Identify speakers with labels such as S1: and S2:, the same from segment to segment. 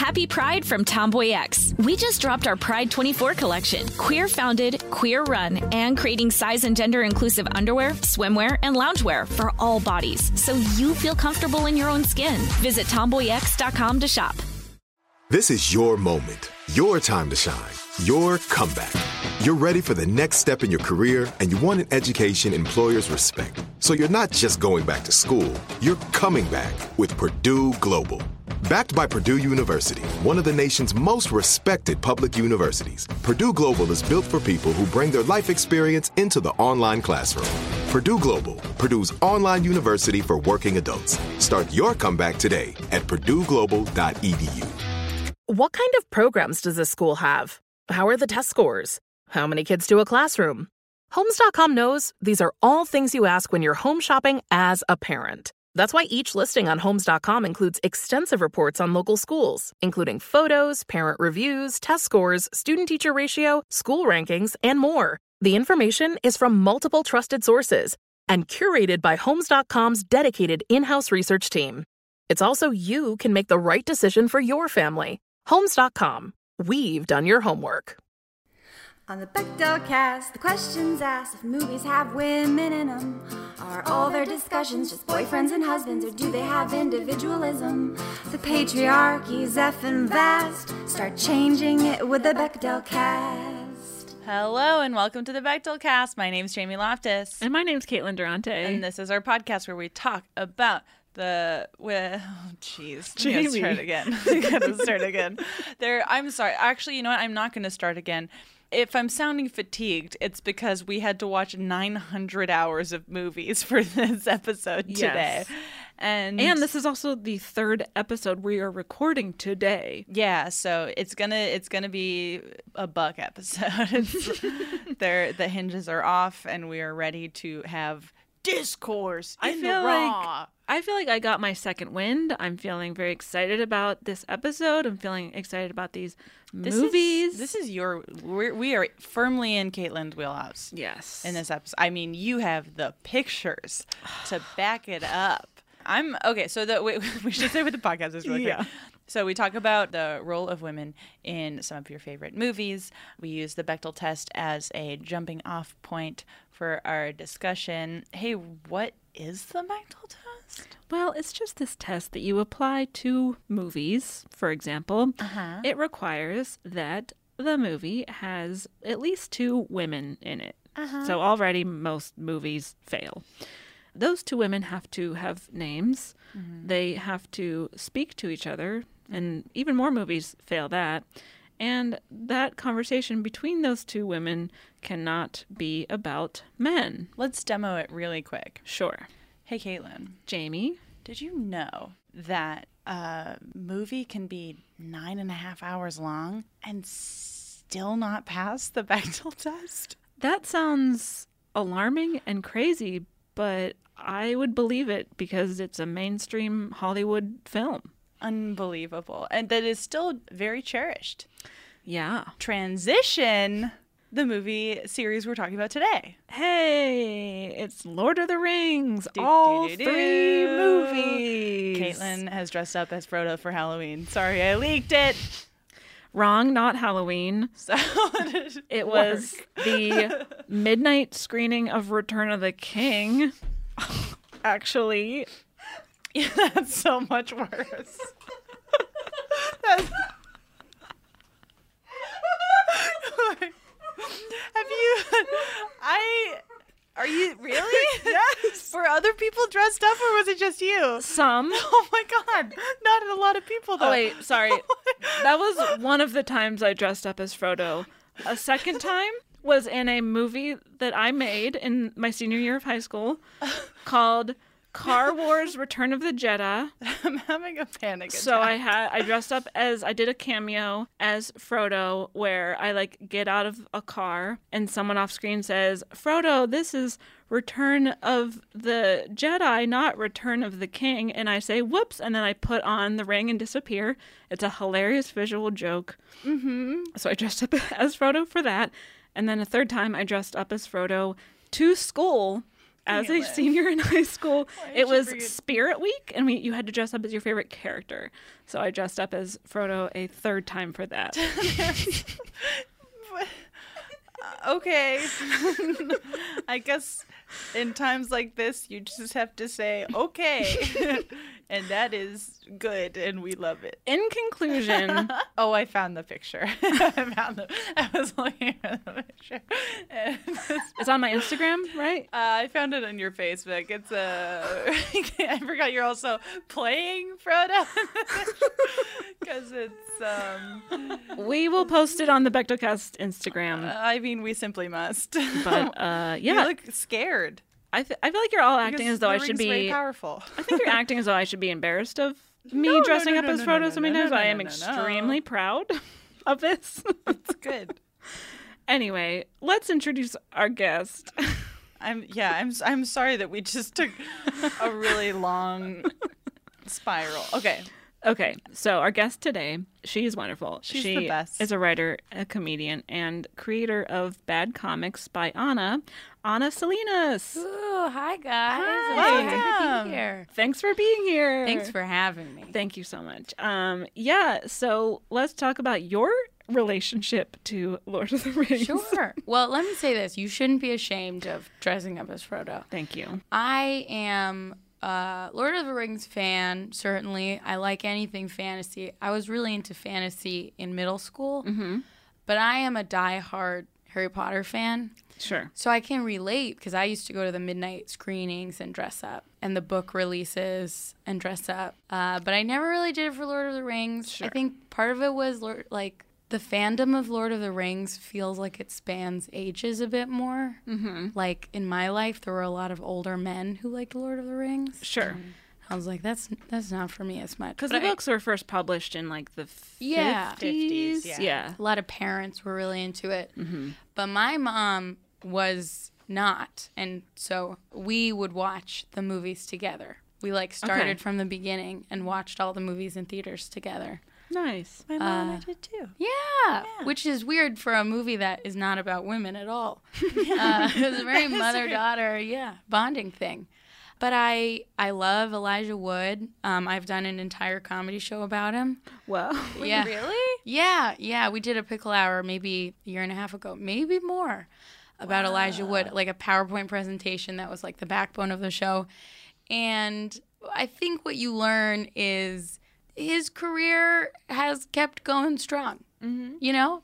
S1: Happy Pride from Tomboy X. We just dropped our Pride 24 collection. Queer founded, queer run, and creating size and gender inclusive underwear, swimwear, and loungewear for all bodies so you feel comfortable in your own skin. Visit tomboyx.com to shop.
S2: This is your moment, your time to shine, your comeback. You're ready for the next step in your career, and you want an education employers respect. So you're not just going back to school, you're coming back with Purdue Global. Backed by Purdue University, one of the nation's most respected public universities, Purdue Global is built for people who bring their life experience into the online classroom. Purdue Global, Purdue's online university for working adults. Start your comeback today at purdueglobal.edu.
S3: What kind of programs does this school have? How are the test scores? How many kids do a classroom? Homes.com knows these are all things you ask when you're home shopping as a parent. That's why each listing on Homes.com includes extensive reports on local schools, including photos, parent reviews, test scores, student-teacher ratio, school rankings, and more. The information is from multiple trusted sources and curated by Homes.com's dedicated in-house research team. It's also you can make the right decision for your family. Homes.com. We've done your homework.
S4: On the Bechdel cast, the questions asked if movies have women in them. Are all their discussions just boyfriends and husbands, or do they have individualism? The patriarchy's effing vast. Start changing it with the Bechdel cast.
S5: Hello and welcome to the Bechdel cast. My name's Jamie Loftus.
S6: And my name's Caitlin Durante.
S5: And this is our podcast where we talk about Jamie. Gotta start again. I'm sorry. Actually, you know what? I'm not going to start again. If I'm sounding fatigued, it's because we had to watch 900 hours of movies for this episode today.
S6: Yes. And this is also the third episode we are recording today.
S5: Yeah, so it's gonna be a buck episode. The hinges are off, and we are ready to have discourse in the raw.
S6: I feel like I got my second wind. I'm feeling very excited about this episode. I'm feeling excited about these movies.
S5: We are firmly in Caitlin's wheelhouse.
S6: Yes.
S5: In this episode. I mean, you have the pictures to back it up. So we should say what the podcast is really quick. So we talk about the role of women in some of your favorite movies. We use the Bechdel test as a jumping off point for our discussion. Hey, what is the Bechdel test?
S6: Well, it's just this test that you apply to movies, for example.
S5: Uh-huh.
S6: It requires that the movie has at least two women in it.
S5: Uh-huh.
S6: So already most movies fail. Those two women have to have names.
S5: Mm-hmm.
S6: They have to speak to each other, and even more movies fail that. And that conversation between those two women cannot be about men.
S5: Let's demo it really quick.
S6: Sure.
S5: Hey, Caitlin.
S6: Jamie?
S5: Did you know that a movie can be 9.5 hours long and still not pass the Bechdel test?
S6: That sounds alarming and crazy, but I would believe it because it's a mainstream Hollywood film.
S5: Unbelievable. And that is still very cherished.
S6: Yeah.
S5: Transition, the movie series we're talking about today.
S6: Hey, it's Lord of the Rings. All three movies.
S5: Caitlin has dressed up as Frodo for Halloween. Sorry, I leaked it.
S6: Wrong, not Halloween.
S5: So
S6: it was the midnight screening of Return of the King. Actually,
S5: yeah, that's so much worse. Are you really?
S6: Yes.
S5: Were other people dressed up, or was it just you?
S6: Some.
S5: Oh my God. Not a lot of people, though.
S6: Oh, wait, sorry. That was one of the times I dressed up as Frodo. A second time was in a movie that I made in my senior year of high school called Car Wars Return of the Jedi.
S5: I'm having a panic attack.
S6: So I dressed up I did a cameo as Frodo where I get out of a car and someone off screen says, "Frodo, this is Return of the Jedi, not Return of the King." And I say, "Whoops." And then I put on the ring and disappear. It's a hilarious visual joke.
S5: Mm-hmm.
S6: So I dressed up as Frodo for that. And then a third time I dressed up as Frodo to school as a senior in high school,
S5: did
S6: it
S5: you
S6: was
S5: bring it?
S6: Spirit Week, and you had to dress up as your favorite character. So I dressed up as Frodo a third time for that.
S5: Okay. I guess in times like this, you just have to say, okay. And that is good, and we love it.
S6: In conclusion,
S5: Oh, I found the picture. I was looking at the picture. And
S6: it's on my Instagram, right?
S5: I found it on your Facebook. It's I forgot you're also playing Frodo. Because it's
S6: We will post it on the Bechdelcast Instagram.
S5: I mean, we simply must.
S6: But
S5: You
S6: yeah,
S5: look scared.
S6: I feel like you're all acting
S5: Because
S6: as though I
S5: the
S6: should
S5: ring's very
S6: be.
S5: powerful.
S6: I think you're acting as though I should be embarrassed of me
S5: No,
S6: dressing
S5: no,
S6: up
S5: no,
S6: as
S5: no,
S6: Frodo
S5: no,
S6: so many
S5: no,
S6: times.
S5: no,
S6: I am
S5: no, no.
S6: extremely proud of this.
S5: It's good.
S6: Anyway, let's introduce our guest.
S5: I'm sorry that we just took a really long spiral. Okay.
S6: Okay, so our guest today, she's wonderful.
S5: She's
S6: she
S5: the best.
S6: is a writer, a comedian, and creator of Bad Comics by Anna Salinas.
S7: Ooh, hi guys.
S6: Hi.
S7: I'm so happy to
S5: Welcome.
S7: be here.
S6: Thanks for being here.
S7: Thanks for having me.
S6: Thank you so much. So let's talk about your relationship to Lord of the Rings.
S7: Sure. Well, let me say this. You shouldn't be ashamed of dressing up as Frodo.
S6: Thank you.
S7: I am a Lord of the Rings fan, certainly. I like anything fantasy. I was really into fantasy in middle school, but I am a diehard Harry Potter fan.
S6: Sure.
S7: So I can relate because I used to go to the midnight screenings and dress up and the book releases and dress up. But I never really did it for Lord of the Rings.
S6: Sure.
S7: I think part of it was the fandom of Lord of the Rings feels like it spans ages a bit more. Mm-hmm. Like in my life, there were a lot of older men who liked Lord of the Rings.
S6: Sure.
S7: I was like, that's not for me as much.
S6: Because
S7: But
S6: the books were first published in like the
S7: Yeah.
S6: 50s.
S5: 50s,
S6: Yeah.
S7: a lot of parents were really into it. Mm-hmm. But my mom was not. And so we would watch the movies together. We started
S6: Okay.
S7: from the beginning and watched all the movies in theaters together.
S6: Nice.
S5: My mom, I did too.
S7: Yeah, which is weird for a movie that is not about women at all. It was a very mother-daughter, bonding thing. But I love Elijah Wood. I've done an entire comedy show about him.
S6: Well,
S7: Yeah.
S5: Really?
S7: Yeah. We did a pickle hour maybe a year and a half ago, maybe more, about Elijah Wood, like a PowerPoint presentation that was like the backbone of the show. And I think what you learn is his career has kept going strong. Mm-hmm. You know,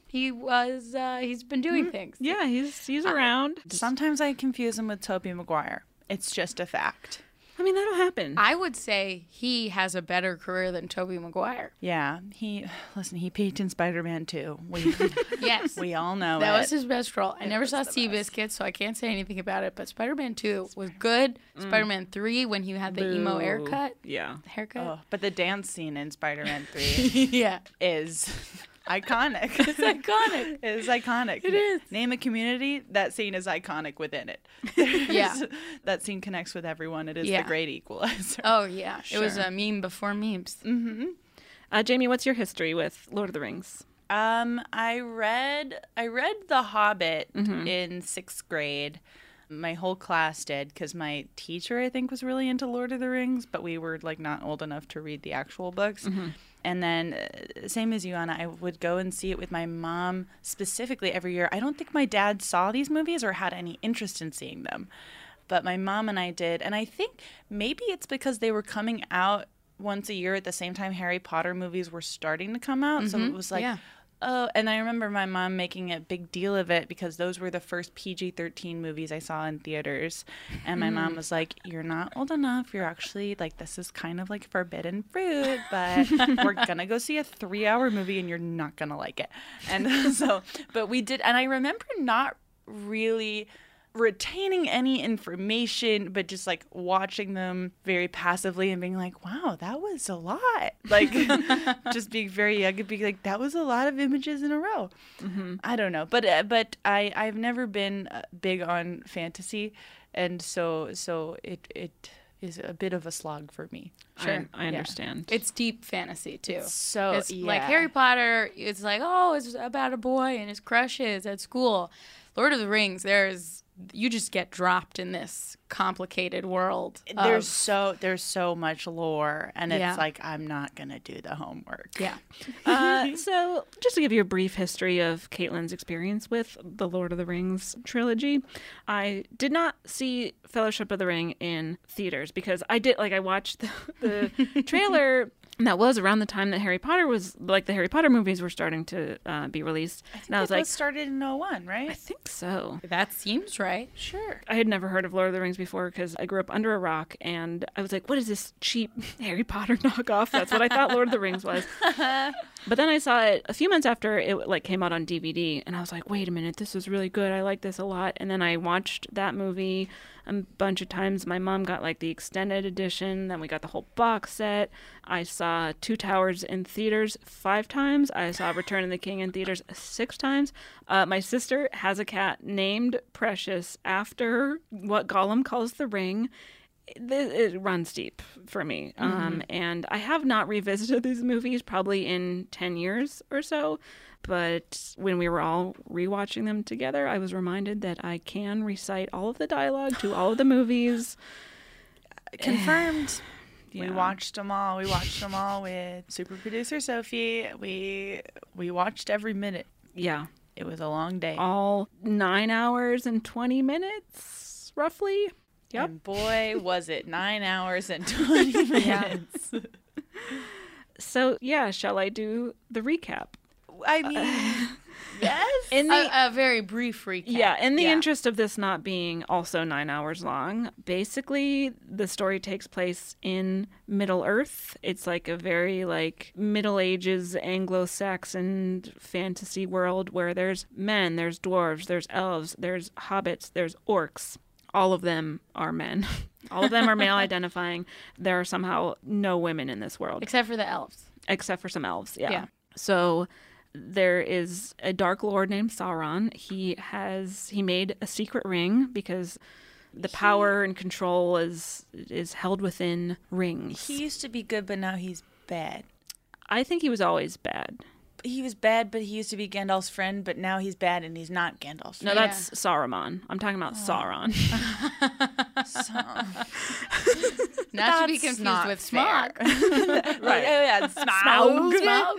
S7: he's been doing things.
S6: yeah, he's around.
S5: Sometimes I confuse him with Tobey Maguire. It's just a fact.
S6: I mean, that'll happen.
S7: I would say he has a better career than Tobey Maguire.
S5: Yeah, he peaked in Spider-Man 2.
S7: Yes.
S5: We all know
S7: That
S5: it.
S7: was his best role. I never saw Seabiscuit, so I can't say anything about it. But Spider-Man 2 was good. Spider-Man 3, when he had the emo haircut.
S6: Yeah.
S7: Haircut?
S5: But the dance scene in Spider-Man 3
S7: Yeah.
S5: is iconic.
S7: It's iconic.
S5: It is iconic.
S7: It is.
S5: Name a community, that scene is iconic within it.
S7: Yeah.
S5: That scene connects with everyone. It is
S7: Yeah.
S5: the great equalizer.
S7: Oh, yeah. It was
S6: Sure.
S7: a meme before memes.
S6: Jamie, what's your history with Lord of the Rings?
S5: I read The Hobbit in 6th grade. My whole class did because my teacher, I think, was really into Lord of the Rings, but we were not old enough to read the actual books. And then, same as you, Anna, I would go and see it with my mom specifically every year. I don't think my dad saw these movies or had any interest in seeing them, but my mom and I did. And I think maybe it's because they were coming out once a year at the same time Harry Potter movies were starting to come out. So it was like,
S7: Yeah.
S5: oh, and I remember my mom making a big deal of it because those were the first PG-13 movies I saw in theaters. And my mom was like, you're not old enough. You're actually this is kind of like forbidden fruit, but we're going to go see a 3-hour movie and you're not going to like it. And so, but we did. And I remember not really retaining any information, but just watching them very passively and being like, wow, that was a lot. Just being very young and being like, that was a lot of images in a row. I don't know. But I've never been big on fantasy. And so it is a bit of a slog for me.
S7: Sure.
S6: I understand.
S7: It's deep fantasy, too.
S5: So,
S7: It's like
S5: yeah.
S7: Harry Potter, it's like, oh, it's about a boy and his crushes at school. Lord of the Rings, there's you just get dropped in this complicated world.
S5: There's so much lore, and it's
S7: Yeah.
S5: like, I'm not gonna do the homework.
S7: Yeah.
S6: So, just to give you a brief history of Caitlin's experience with the Lord of the Rings trilogy, I did not see Fellowship of the Ring in theaters because I watched the trailer. And that was around the time that Harry Potter was, like, the Harry Potter movies were starting to be released. And I was like,
S5: started in 01, right?
S6: I think so.
S7: That seems right.
S5: Sure.
S6: I had never heard of Lord of the Rings before because I grew up under a rock, and I was like, what is this cheap Harry Potter knockoff? That's what I thought Lord of the Rings was. But then I saw it a few months after it like came out on DVD, and I was like, wait a minute, this is really good. I like this a lot. And then I watched that movie a bunch of times. My mom got like the extended edition, then we got the whole box set. I saw Two Towers in theaters 5 times. I saw Return of the King in theaters 6 times. My sister has a cat named Precious after what Gollum calls the ring. It runs deep for me. And I have not revisited these movies probably in 10 years or so. But when we were all rewatching them together, I was reminded that I can recite all of the dialogue to all of the movies.
S5: Confirmed.
S6: Yeah.
S5: We watched them all. We watched them all with super producer Sophie. We watched every minute.
S6: Yeah.
S5: It was a long day.
S6: All 9 hours and 20 minutes, roughly. Yep.
S5: And boy, was it 9 hours and 20 minutes.
S6: So, yeah, shall I do the recap?
S5: I mean, yes.
S6: In the
S7: A very brief recap.
S6: Yeah, in the
S5: Yeah.
S6: interest of this not being also 9 hours long, basically the story takes place in Middle Earth. It's like a very like Middle Ages Anglo-Saxon fantasy world where there's men, there's dwarves, there's elves, there's hobbits, there's orcs. All of them are men. All of them are male identifying. There are somehow no women in this world.
S7: Except for the elves.
S6: Except for some elves, yeah.
S7: Yeah.
S6: So there is a dark lord named Sauron. He made a secret ring because the power and control is held within rings.
S5: He used to be good, but now he's bad.
S6: I think he was always bad.
S5: He was bad, but he used to be Gandalf's friend, but now he's bad and he's not Gandalf's
S6: No,
S5: friend.
S6: that's Saruman. I'm talking about Sauron.
S7: Not to be
S5: That's
S7: confused
S5: not
S7: with
S5: fair.
S7: Smog.
S5: Right. Oh, yeah. Smaug.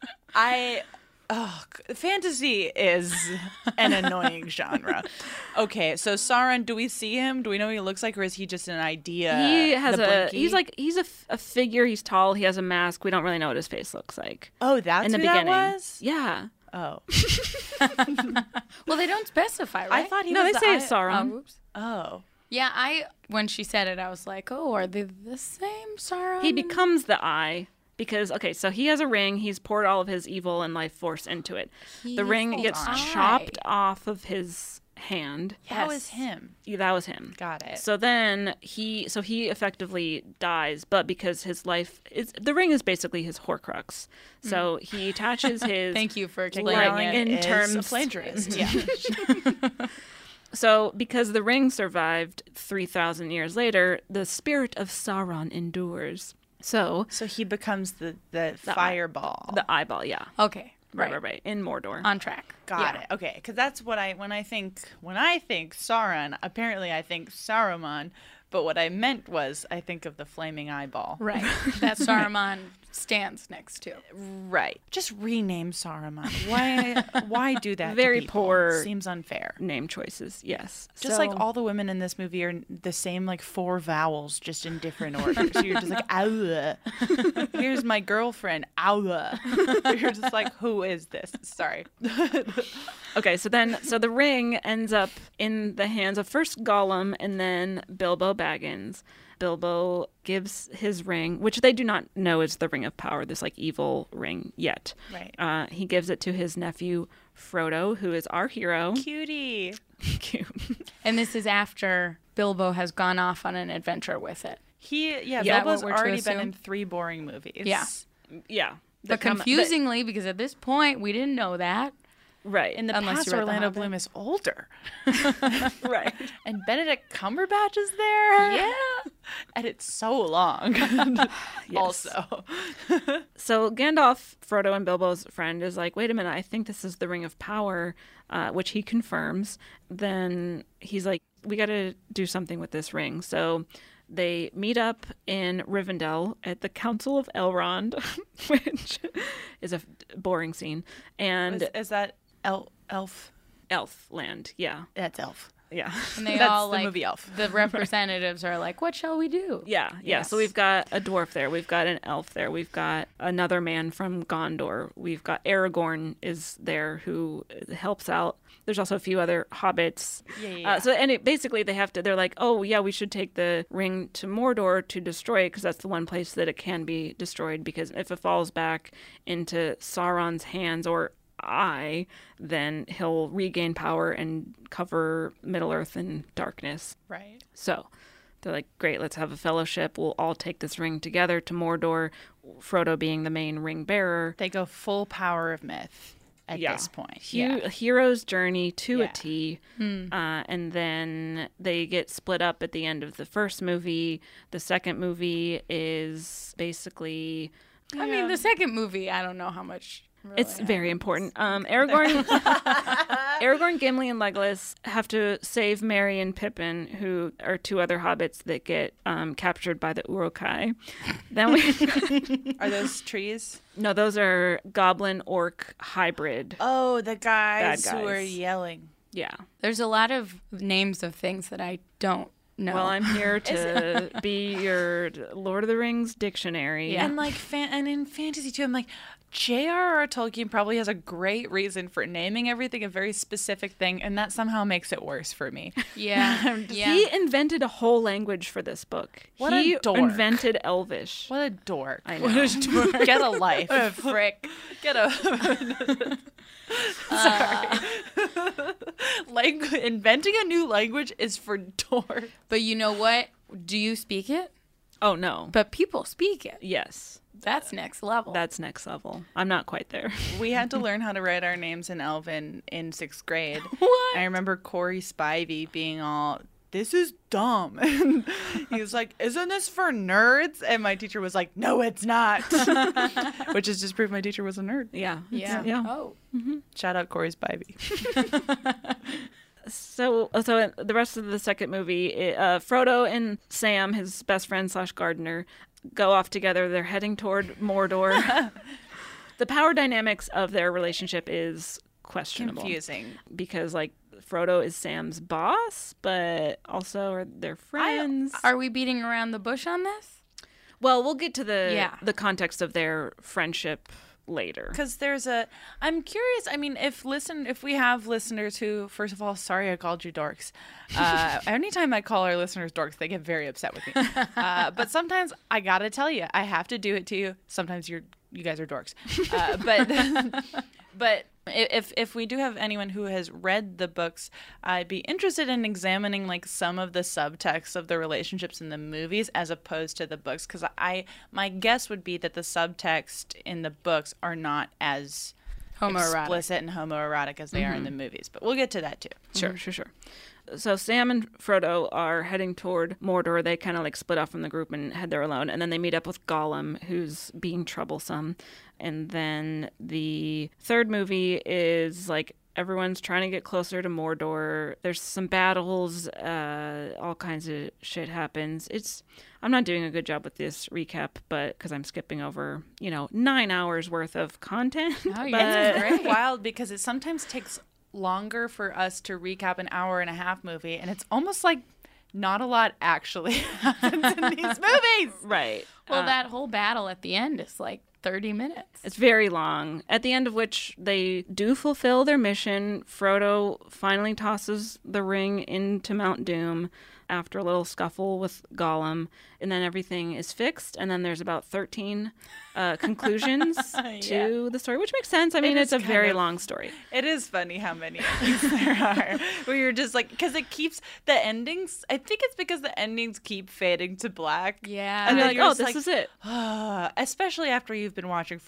S5: Fantasy is an annoying genre. Okay, so Sauron, do we see him? Do we know what he looks like, or is he just an idea?
S6: He has
S5: the Blinky?
S6: he's a figure. He's tall. He has a mask. We don't really know what his face looks like.
S5: Oh, that's
S6: in the
S5: who
S6: beginning.
S5: that was?
S6: Yeah.
S5: Oh.
S7: Well, they don't specify, right?
S5: I thought he
S6: No,
S5: was
S6: they say it's
S7: Oh,
S6: Sauron.
S7: oops.
S5: Oh.
S7: Yeah, when she said it, I was like, oh, are they the same Sauron?
S6: He becomes the Eye because, okay, so he has a ring. He's poured all of his evil and life force into it. The ring
S7: He's
S6: gets
S7: the
S6: chopped
S7: Eye.
S6: off of his hand.
S5: That was him.
S6: Yeah, that was him.
S5: Got it.
S6: So then he effectively dies, but because his life is, the ring is basically his Horcrux. So he attaches his
S7: Thank you for
S6: Like,
S7: explaining it.
S6: in
S5: Is
S6: terms
S5: a plagiarist. Yeah.
S6: So, because the ring survived 3,000 years later, the spirit of Sauron endures. So,
S5: So he becomes the fireball.
S6: the eyeball, yeah.
S7: Okay,
S6: Right. In Mordor.
S7: on track.
S5: Got it. Okay, because that's what when I think Sauron, apparently I think Saruman, but what I meant was I think of the flaming eyeball.
S7: Right. That Saruman stands next to.
S5: Right. Just rename Saruman. Why do that?
S6: Very
S5: to people?
S6: poor
S5: Seems unfair.
S6: Name choices, yes.
S5: Just like all the women in this movie are the same, like 4 vowels, just in different orders. So you're just like, ow. Here's my girlfriend, ow. You're just like, who is this? Sorry.
S6: Okay, so the ring ends up in the hands of first Gollum and then Bilbo Baggins. Bilbo gives his ring, which they do not know is the Ring of Power, this like evil ring yet.
S5: Right.
S6: He gives it to his nephew Frodo, who is our hero.
S5: Cutie.
S6: Cute.
S7: And this is after Bilbo has gone off on an adventure with it.
S6: Yeah,
S5: Bilbo's
S7: what we're to
S5: already been
S7: assume?
S5: in 3 boring movies.
S7: Yeah.
S6: Yeah.
S7: But confusingly, because at this point we didn't know that,
S6: Right.
S5: In the
S7: Unless
S5: past,
S7: you read The
S5: Orlando
S7: Hobbit.
S5: Bloom is older.
S6: Right.
S5: And Benedict Cumberbatch is there.
S7: Yeah.
S5: And it's so long. Also.
S6: So Gandalf, Frodo and Bilbo's friend, is like, wait a minute, I think this is the Ring of Power, which he confirms. Then he's like, we got to do something with this ring. So they meet up in Rivendell at the Council of Elrond, which is a boring scene. And
S5: Is that Elf?
S6: Elf land, yeah.
S5: That's Elf.
S6: Yeah.
S7: And they
S5: That's
S7: all
S5: the
S7: like
S5: movie Elf.
S7: the representatives are like, "What shall we do?"
S6: Yeah.
S5: Yes.
S6: So we've got a dwarf there. We've got an elf there. We've got another man from Gondor. We've got Aragorn is there who helps out. There's also a few other hobbits.
S5: Yeah.
S6: Basically they have to, they're like, oh yeah, we should take the ring to Mordor to destroy it because that's the one place that it can be destroyed, because if it falls back into Sauron's hands or eye, then he'll regain power and cover Middle-earth in darkness.
S5: Right.
S6: So they're like, great, let's have a fellowship. We'll all take this ring together to Mordor, Frodo being the main ring bearer.
S5: They go full power of myth at this point.
S6: A hero's journey to
S5: Yeah.
S6: a T. And then they get split up at the end of the first movie. The second movie is basically...
S7: I mean, the second movie, I don't know how much. Really
S6: It's very important. Aragorn, Gimli, and Legolas have to save Merry and Pippin, who are two other hobbits that get captured by the Uruk-hai. Then we
S5: Are those trees?
S6: no, those are goblin orc hybrid.
S5: Oh, the guys,
S6: Bad
S5: who are
S6: guys.
S5: yelling.
S6: Yeah.
S7: There's a lot of names of things that I don't know.
S6: Well, I'm here to be your Lord of the Rings dictionary.
S7: Yeah.
S5: And like and in fantasy too, I'm like, J.R.R. Tolkien probably has a great reason for naming everything a very specific thing, and that somehow makes it worse for me.
S7: yeah, yeah.
S6: He invented a whole language for this book.
S5: What a
S6: he
S5: dork.
S6: invented Elvish.
S5: What a dork!
S6: I know.
S5: What a dork! Get a life.
S7: What a frick.
S5: Get a. Sorry. Inventing a new language is for dorks.
S7: But you know what? Do you speak it?
S6: Oh, no.
S7: But people speak it.
S6: Yes.
S7: That's next level.
S6: That's next level. I'm not quite there.
S5: We had to learn how to write our names in Elven in 6th grade.
S7: What?
S5: I remember Corey Spivey being all, "This is dumb." And he was like, "Isn't this for nerds?" And my teacher was like, "No, it's not." Which is just proof my teacher was a nerd.
S6: Yeah.
S7: yeah.
S6: Yeah.
S7: Oh.
S5: Shout out Corey Spivey.
S6: So the rest of the second movie, Frodo and Sam, his best friend / gardener, go off together. They're heading toward Mordor. The power dynamics of their relationship is questionable.
S5: Confusing.
S6: Because, like, Frodo is Sam's boss, but also are they friends?
S7: Are we beating around the bush on this?
S6: Well, we'll get to
S7: Yeah.
S6: the context of their friendship later.
S5: Because I'm curious. I mean, if we have listeners who, first of all, sorry I called you dorks. Anytime I call our listeners dorks, they get very upset with me. But sometimes I gotta tell you, I have to do it to you. Sometimes you guys are dorks. But if we do have anyone who has read the books, I'd be interested in examining like some of the subtext of the relationships in the movies as opposed to the books, because my guess would be that the subtext in the books are not as
S7: Homoerotic.
S5: explicit and homoerotic as they are in the movies. But we'll get to that too.
S6: Sure. So Sam and Frodo are heading toward Mordor. They kind of like split off from the group and head there alone. And then they meet up with Gollum, who's being troublesome. And then the third movie is like everyone's trying to get closer to Mordor. There's some battles. All kinds of shit happens. I'm not doing a good job with this recap, but because I'm skipping over, 9 hours worth of content.
S7: Oh, yeah.
S5: It's very wild because it sometimes takes longer for us to recap an hour and a half movie, and it's almost like not a lot actually happens in these movies.
S6: Right.
S7: Well, that whole battle at the end is like 30 minutes.
S6: It's very long, at the end of which they do fulfill their mission. Frodo finally tosses the ring into Mount Doom after a little scuffle with Gollum, and then everything is fixed, and then there's about 13 conclusions to the story, which makes sense. I mean, it's a very long story.
S5: It is funny how many endings there are. Where you're just like, because it keeps the endings. I think it's because the endings keep fading to black.
S7: Yeah.
S6: And you're
S5: then
S6: like, oh,
S5: just
S6: this is it.
S5: especially after you've been watching for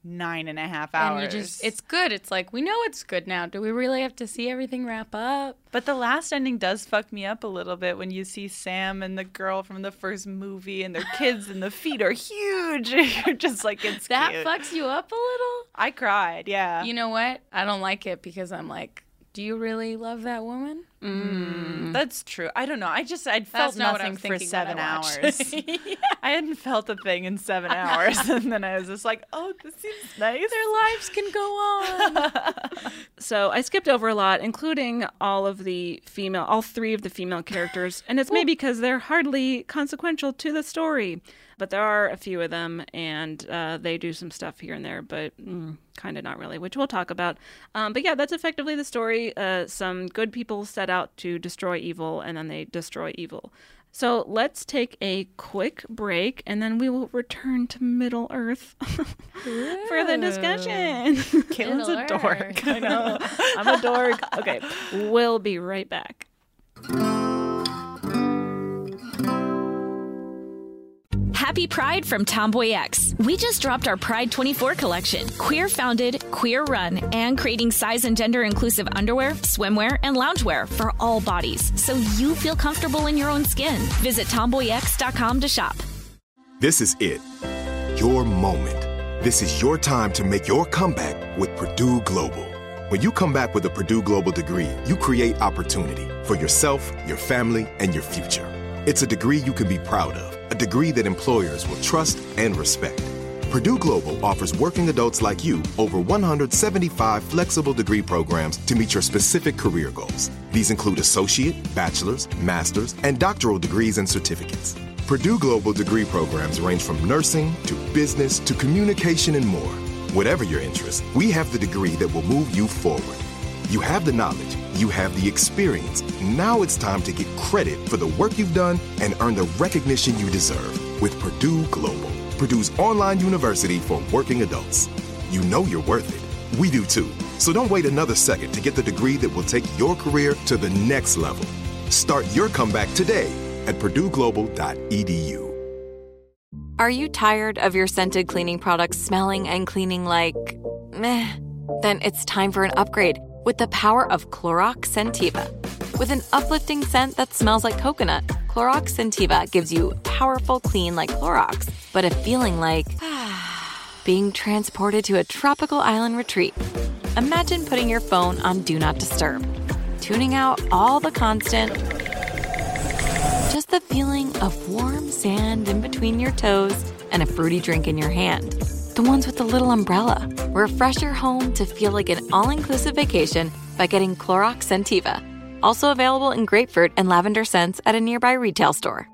S5: 9.5 hours.
S7: And it's good. It's like, we know it's good now. Do we really have to see everything wrap up?
S5: But the last ending does fuck me up a little bit when you see Sam and the girl from the first movie and their kids and the feet are huge. You're just like, it's
S7: that
S5: cute.
S7: fucks you up a little?
S5: I cried, yeah.
S7: You know what? I don't like it because I'm like, do you really love that woman?
S5: That's true. I don't know. I'd felt nothing for 7 hours.
S7: Yeah.
S5: I hadn't felt a thing in 7 hours. And then I was just like, oh, this seems nice.
S7: Their lives can go on.
S6: So I skipped over a lot, including all three of the female characters. And it's maybe because they're hardly consequential to the story. But there are a few of them, and they do some stuff here and there, but kind of not really, which we'll talk about. But yeah, that's effectively the story. Some good people set out to destroy evil, and then they destroy evil. So let's take a quick break, and then we will return to Middle Earth for the discussion.
S5: Caitlin's a dork.
S6: I know. I'm a dork. Okay, we'll be right back.
S1: Happy Pride from Tomboy X. We just dropped our Pride 24 collection. Queer founded, queer run, and creating size and gender inclusive underwear, swimwear, and loungewear for all bodies, so you feel comfortable in your own skin. Visit tomboyx.com to shop.
S2: This is it. Your moment. This is your time to make your comeback with Purdue Global. When you come back with a Purdue Global degree, you create opportunity for yourself, your family, and your future. It's a degree you can be proud of, a degree that employers will trust and respect. Purdue Global offers working adults like you over 175 flexible degree programs to meet your specific career goals. These include associate, bachelor's, master's, and doctoral degrees and certificates. Purdue Global degree programs range from nursing to business to communication and more. Whatever your interest, we have the degree that will move you forward. You have the knowledge, you have the experience. Now it's time to get credit for the work you've done and earn the recognition you deserve with Purdue Global, Purdue's online university for working adults. You know you're worth it. We do too. So don't wait another second to get the degree that will take your career to the next level. Start your comeback today at purdueglobal.edu.
S8: Are you tired of your scented cleaning products smelling and cleaning like meh? Then it's time for an upgrade with the power of Clorox Scentiva. With an uplifting scent that smells like coconut, Clorox Scentiva gives you powerful clean like Clorox, but a feeling like being transported to a tropical island retreat. Imagine putting your phone on Do Not Disturb, tuning out all the constant, just the feeling of warm sand in between your toes and a fruity drink in your hand. The ones with the little umbrella. Refresh your home to feel like an all-inclusive vacation by getting Clorox Scentiva. Also available in grapefruit and lavender scents at a nearby retail store.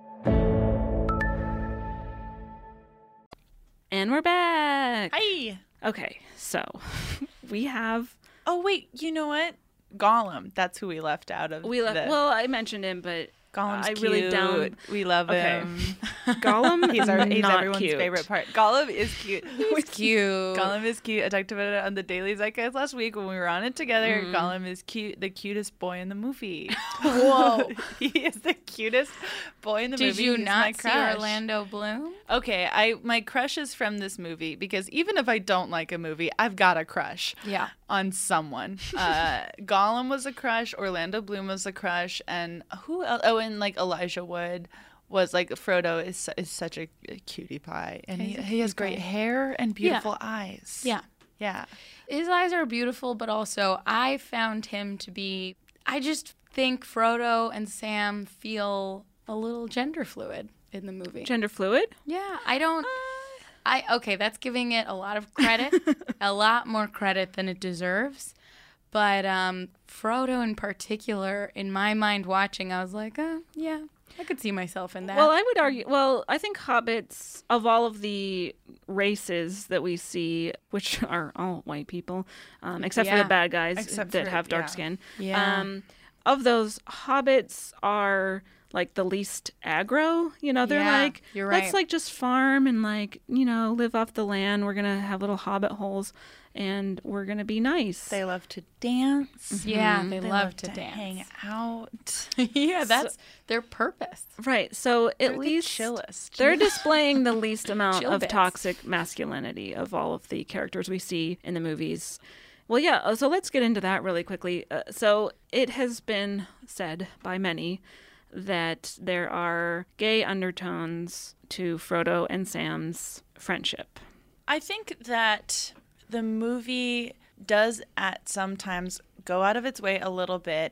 S6: And we're back.
S5: Hi.
S6: Okay, so we have...
S5: Oh, wait. You know what? Gollum. That's who we left out of
S6: Well, I mentioned him, but
S5: Gollum's
S6: I
S5: cute.
S6: really don't...
S5: We love him.
S6: Gollum
S5: he's
S6: not
S5: everyone's
S6: cute.
S5: favorite part. Gollum is cute.
S7: He's cute.
S5: Gollum is cute. I talked about it on the Daily Zeitgeist last week when we were on it together. Gollum is cute, the cutest boy in the movie.
S7: Whoa.
S5: He is the cutest boy in the movie.
S7: Did you
S5: He's
S7: not
S5: my
S7: see
S5: crush.
S7: Orlando Bloom?
S5: Okay, my crush is from this movie because even if I don't like a movie, I've got a crush.
S7: Yeah.
S5: On someone. Gollum was a crush, Orlando Bloom was a crush, and who else? Oh, and like Elijah Wood was like Frodo is such a cutie pie, and he has great hair and beautiful eyes.
S7: Yeah.
S5: Yeah.
S7: His eyes are beautiful, but also I found him to be, I just think Frodo and Sam feel a little gender fluid in the movie.
S6: Gender fluid?
S7: Yeah, I don't... okay, that's giving it a lot of credit, a lot more credit than it deserves. But Frodo in particular, in my mind watching, I was like, yeah, I could see myself in that.
S6: Well, I would argue, I think hobbits, of all of the races that we see, which are all white people, except for the bad guys that have dark skin.
S7: Yeah.
S6: Of those, hobbits are like the least aggro. You know, they're
S7: Yeah,
S6: like,
S7: you're
S6: let's
S7: right.
S6: like just farm and like, you know, live off the land. We're going to have little hobbit holes and we're going to be nice.
S5: They love to dance.
S7: Yeah, they
S5: They
S7: love to
S5: hang
S7: dance.
S5: out.
S7: Yeah, that's their purpose.
S6: Right. So
S5: They're
S6: at
S5: the
S6: least
S5: chillest.
S6: they're displaying the least amount
S7: Chill
S6: of
S7: bits.
S6: toxic masculinity of all of the characters we see in the movies. Well, yeah, so let's get into that really quickly. So it has been said by many that there are gay undertones to Frodo and Sam's friendship.
S5: I think that the movie does at sometimes go out of its way a little bit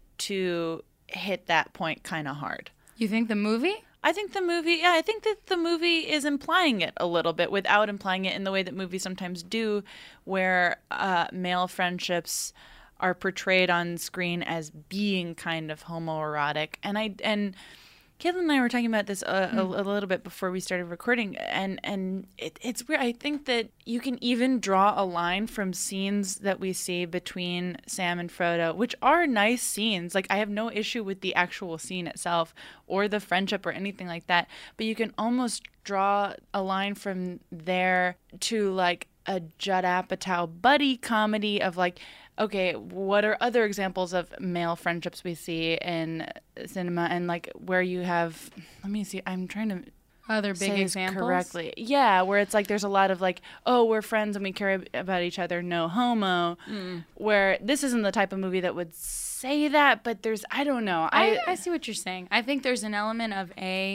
S5: to hit that point kind of hard.
S7: You think the movie?
S5: I think the movie, I think that the movie is implying it a little bit without implying it in the way that movies sometimes do, where male friendships are portrayed on screen as being kind of homoerotic. And Caitlin and I were talking about this a little bit before we started recording, and it's weird. I think that you can even draw a line from scenes that we see between Sam and Frodo, which are nice scenes. Like, I have no issue with the actual scene itself or the friendship or anything like that, but you can almost draw a line from there to, like, a Judd Apatow buddy comedy of, like, okay, what are other examples of male friendships we see in cinema, and like where you have, let me see, I'm trying to
S7: Other big
S5: say this
S7: examples?
S5: correctly. Yeah, where it's like there's a lot of like, oh, we're friends and we care about each other, no homo. Where this isn't the type of movie that would say that, but there's, I don't know.
S7: I see what you're saying. I think there's an element of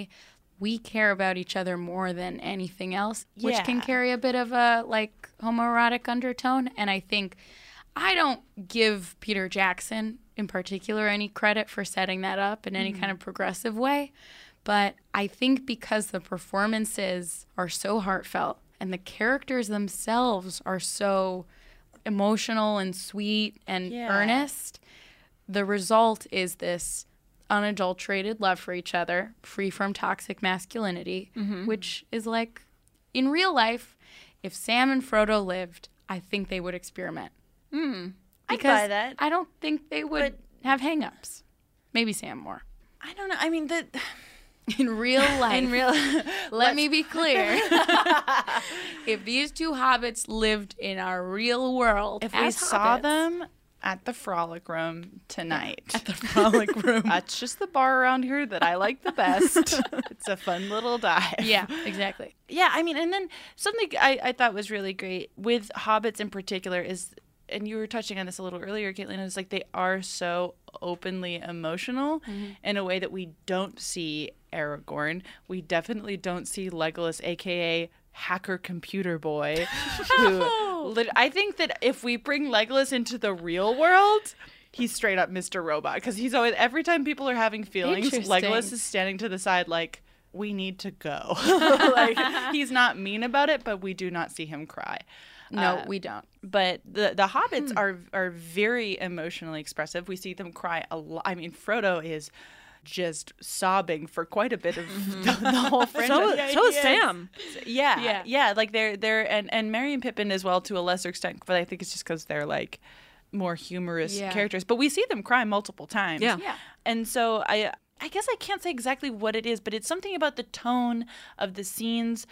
S7: we care about each other more than anything else, which can
S5: Yeah.
S7: carry a bit of a like homoerotic undertone. And I think I don't give Peter Jackson in particular any credit for setting that up in any kind of progressive way. But I think because the performances are so heartfelt and the characters themselves are so emotional and sweet and earnest, the result is this unadulterated love for each other, free from toxic masculinity, which is like, in real life, if Sam and Frodo lived, I think they would experiment.
S5: I'd
S7: Because
S5: buy that.
S7: I don't think they would have hang-ups. Maybe Sam more.
S5: I don't know. I mean,
S7: In real life, let me be clear. If these two hobbits lived in our real world,
S5: if we
S7: as
S5: saw
S7: hobbits-
S5: them at the Frolic Room tonight.
S7: at the Frolic Room.
S5: That's just the bar around here that I like the best. It's a fun little dive.
S7: Yeah, exactly.
S5: Yeah, I mean, and then something I thought was really great with hobbits in particular is, and you were touching on this a little earlier, Caitlin, is like they are so openly emotional in a way that we don't see Aragorn. We definitely don't see Legolas, a.k.a. hacker computer boy. Who I think that if we bring Legolas into the real world, he's straight up Mr. Robot, because he's always, every time people are having feelings,
S7: Interesting.
S5: Legolas is standing to the side like, we need to go. Like, he's not mean about it, but we do not see him cry.
S7: No, we don't.
S5: But the hobbits are very emotionally expressive. We see them cry a lot. I mean, Frodo is just sobbing for quite a bit of the whole franchise.
S6: So is Sam.
S5: Yeah. Like they're and Merry and Pippin as well to a lesser extent, but I think it's just because they're like more humorous characters. But we see them cry multiple times.
S6: Yeah.
S5: And so I guess I can't say exactly what it is, but it's something about the tone of the scenes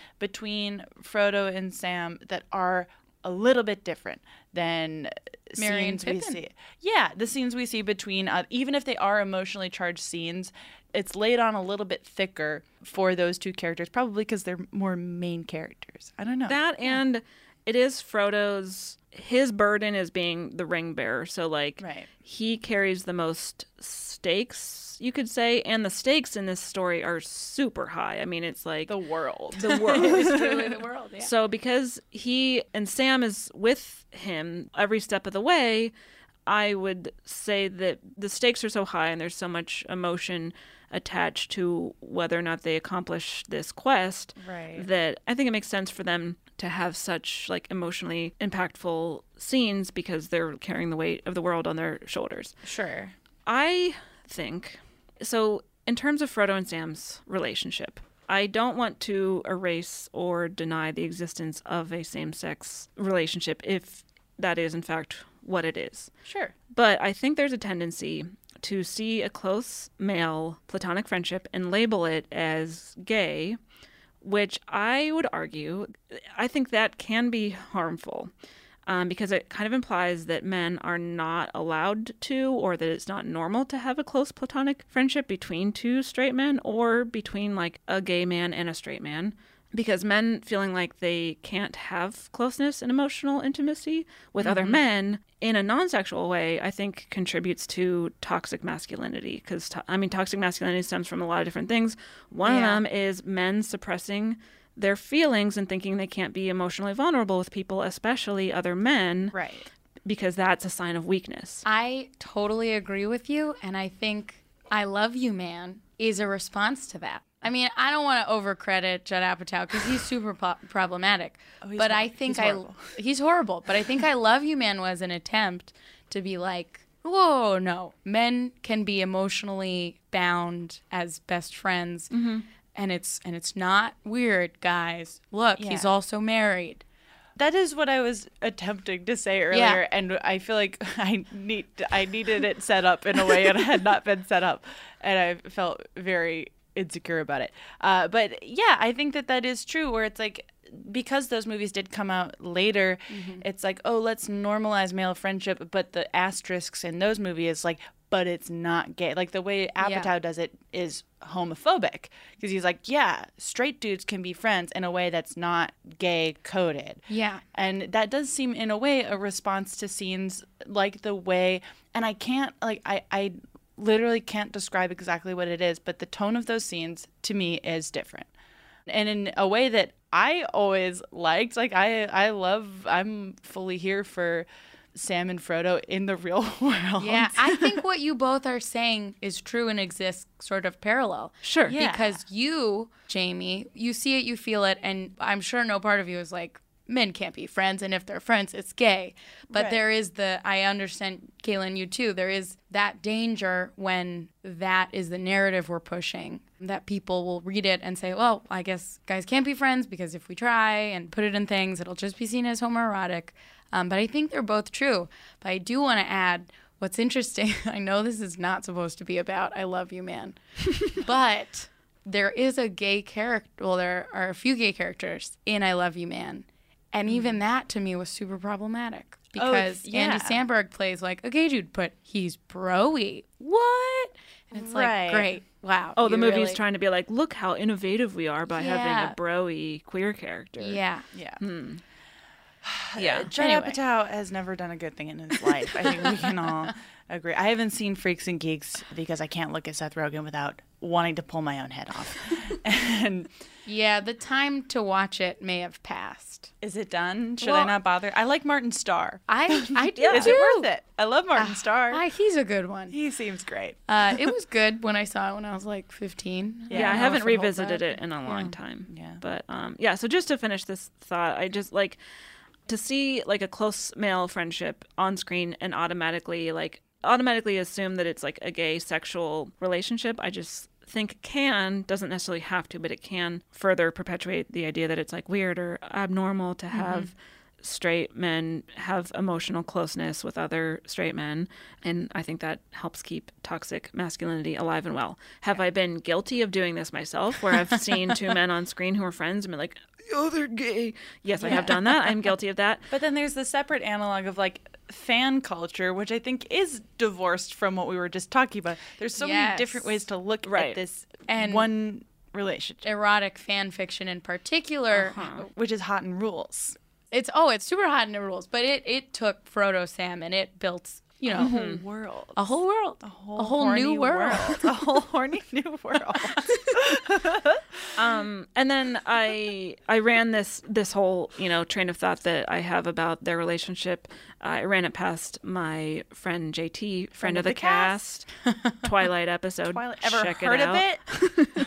S5: between Frodo and Sam that are a little bit different than
S7: Merry and
S5: scenes we
S7: Pippin.
S5: see. Yeah, the scenes we see between, even if they are emotionally charged scenes, it's laid on a little bit thicker for those two characters, probably because they're more main characters. I don't know.
S6: That and it is Frodo's, his burden is being the ring bearer. So like he carries the most stakes, you could say, and the stakes in this story are super high. I mean, it's like
S5: the world.
S6: The world.
S7: It's truly the world, yeah.
S6: So because he and Sam is with him every step of the way, I would say that the stakes are so high and there's so much emotion attached to whether or not they accomplish this quest that I think it makes sense for them to have such like emotionally impactful scenes because they're carrying the weight of the world on their shoulders.
S5: Sure.
S6: I think, so in terms of Frodo and Sam's relationship, I don't want to erase or deny the existence of a same-sex relationship if that is in fact what it is.
S5: Sure.
S6: But I think there's a tendency to see a close male platonic friendship and label it as gay, which I would argue, I think that can be harmful. Because it kind of implies that men are not allowed to, or that it's not normal to have a close platonic friendship between two straight men or between like a gay man and a straight man. Because men feeling like they can't have closeness and emotional intimacy with other men in a non-sexual way, I think contributes to toxic masculinity. Because, toxic masculinity stems from a lot of different things. One of them is men suppressing their feelings and thinking they can't be emotionally vulnerable with people, especially other men.
S5: Right.
S6: Because that's a sign of weakness.
S7: I totally agree with you, and I think I Love You Man is a response to that. I mean, I don't want to overcredit Judd Apatow because he's super problematic. But I think he's horrible. But I think I Love You Man was an attempt to be like, whoa, no, men can be emotionally bound as best friends. Mm-hmm. And it's not weird, guys. Look, he's also married.
S5: That is what I was attempting to say earlier, and I feel like I needed it set up in a way it had not been set up, and I felt very insecure about it. But yeah, I think that is true, where it's like, because those movies did come out later, it's like, oh, let's normalize male friendship, but the asterisks in those movies is like, but it's not gay. Like the way Apatow does it is homophobic, because he's like, yeah, straight dudes can be friends in a way that's not gay coded.
S7: Yeah.
S5: And that does seem in a way a response to scenes like the way, and I can't, like, I literally can't describe exactly what it is, but the tone of those scenes to me is different. And in a way that I always liked, like I'm fully here for Sam and Frodo in the real world.
S7: Yeah, I think what you both are saying is true and exists sort of parallel.
S6: Sure.
S7: Yeah. Because you, Jamie, you see it, you feel it, and I'm sure no part of you is like, men can't be friends, and if they're friends, it's gay. But there is I understand, Kaylin, you too, there is that danger when that is the narrative we're pushing, that people will read it and say, well, I guess guys can't be friends because if we try and put it in things, it'll just be seen as homoerotic. But I think they're both true. But I do want to add, what's interesting, I know this is not supposed to be about I Love You Man, but there is a gay character, well, there are a few gay characters in I Love You Man. And even that to me was super problematic because Andy Samberg plays like a gay dude, but he's bro-y. What? And it's like, great. Wow.
S6: Oh, the movie's trying to be like, look how innovative we are by having a bro-y queer character.
S7: Yeah.
S5: Yeah.
S6: Yeah.
S5: Judd Apatow has never done a good thing in his life. I think we can all agree. I haven't seen Freaks and Geeks because I can't look at Seth Rogen without wanting to pull my own head off. And
S7: yeah, the time to watch it may have passed.
S5: Is it done? Should I not bother? I like Martin Starr.
S7: I do
S5: Is
S7: too.
S5: it worth it? I love Martin Starr.
S7: He's a good one.
S5: He seems great.
S7: It was good when I saw it when I was like 15.
S6: Yeah, I haven't revisited it in a long time.
S5: Yeah.
S6: But so just to finish this thought, I just like to see like a close male friendship on screen and automatically assume that it's like a gay sexual relationship. I just think doesn't necessarily have to, but it can further perpetuate the idea that it's like weird or abnormal to have straight men have emotional closeness with other straight men. And I think that helps keep toxic masculinity alive and well. Have I been guilty of doing this myself, where I've seen two men on screen who are friends and been like, oh, they're gay? Yes, I have done that. I'm guilty of that.
S5: But then there's the separate analog of like fan culture, which I think is divorced from what we were just talking about. There's so many different ways to look at this and one relationship.
S7: Erotic fan fiction in particular,
S5: which is hot in rules.
S7: It's super hot in the rules, but it took Frodo Sam and it built, a whole world. A whole new world.
S5: A whole horny new world.
S6: And then I ran this whole, train of thought that I have about their relationship. I ran it past my friend JT, friend of the cast. Twilight episode.
S5: Ever
S6: Check
S5: heard
S6: it out.
S5: of it?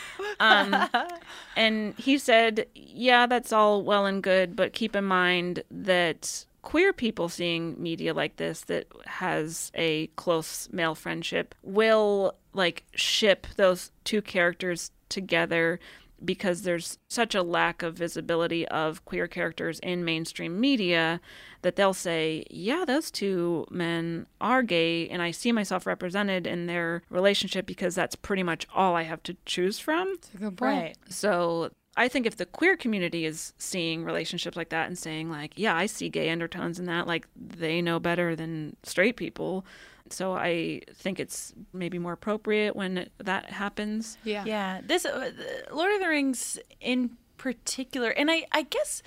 S6: And he said, yeah, that's all well and good, but keep in mind that queer people seeing media like this that has a close male friendship will like ship those two characters together because there's such a lack of visibility of queer characters in mainstream media that they'll say, yeah, those two men are gay and I see myself represented in their relationship because that's pretty much all I have to choose from.
S7: That's a good point.
S5: Right.
S6: So I think if the queer community is seeing relationships like that and saying like, yeah, I see gay undertones in that, like they know better than straight people. So I think it's maybe more appropriate when that happens.
S5: Yeah. This Lord of the Rings in particular, and I guess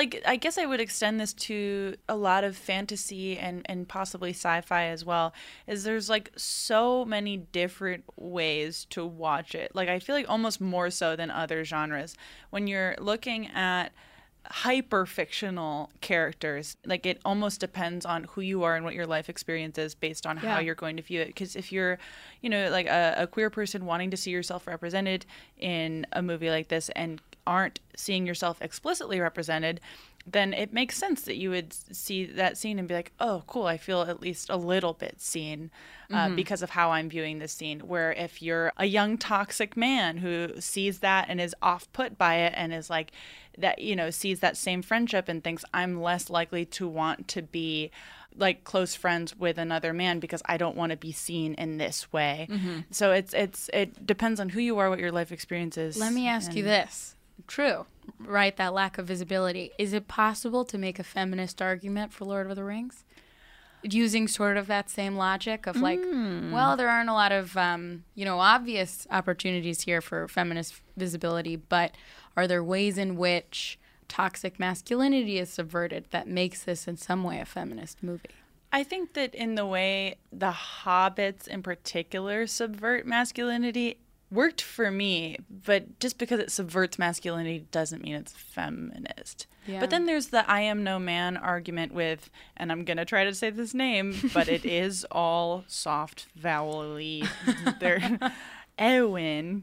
S5: I would extend this to a lot of fantasy and possibly sci-fi as well, is there's like so many different ways to watch it. Like I feel like almost more so than other genres. When you're looking at hyper fictional characters, like it almost depends on who you are and what your life experience is based on how you're going to view it. Because if you're, like a queer person wanting to see yourself represented in a movie like this and aren't seeing yourself explicitly represented, then it makes sense that you would see that scene and be like, oh, cool, I feel at least a little bit seen because of how I'm viewing this scene. Where if you're a young toxic man who sees that and is off-put by it and is like, that, sees that same friendship and thinks I'm less likely to want to be like close friends with another man because I don't want to be seen in this way. So it depends on who you are, what your life experience is.
S7: Let me ask you this. True, right? That lack of visibility. Is it possible to make a feminist argument for Lord of the Rings? Using sort of that same logic of like, well, there aren't a lot of, obvious opportunities here for feminist visibility, but are there ways in which toxic masculinity is subverted that makes this in some way a feminist movie?
S5: I think that in the way the hobbits in particular subvert masculinity worked for me, but just because it subverts masculinity doesn't mean it's feminist.
S7: Yeah.
S5: But then there's the I am no man argument with, and I'm going to try to say this name, but it is all soft vowel-y. They're Eowyn.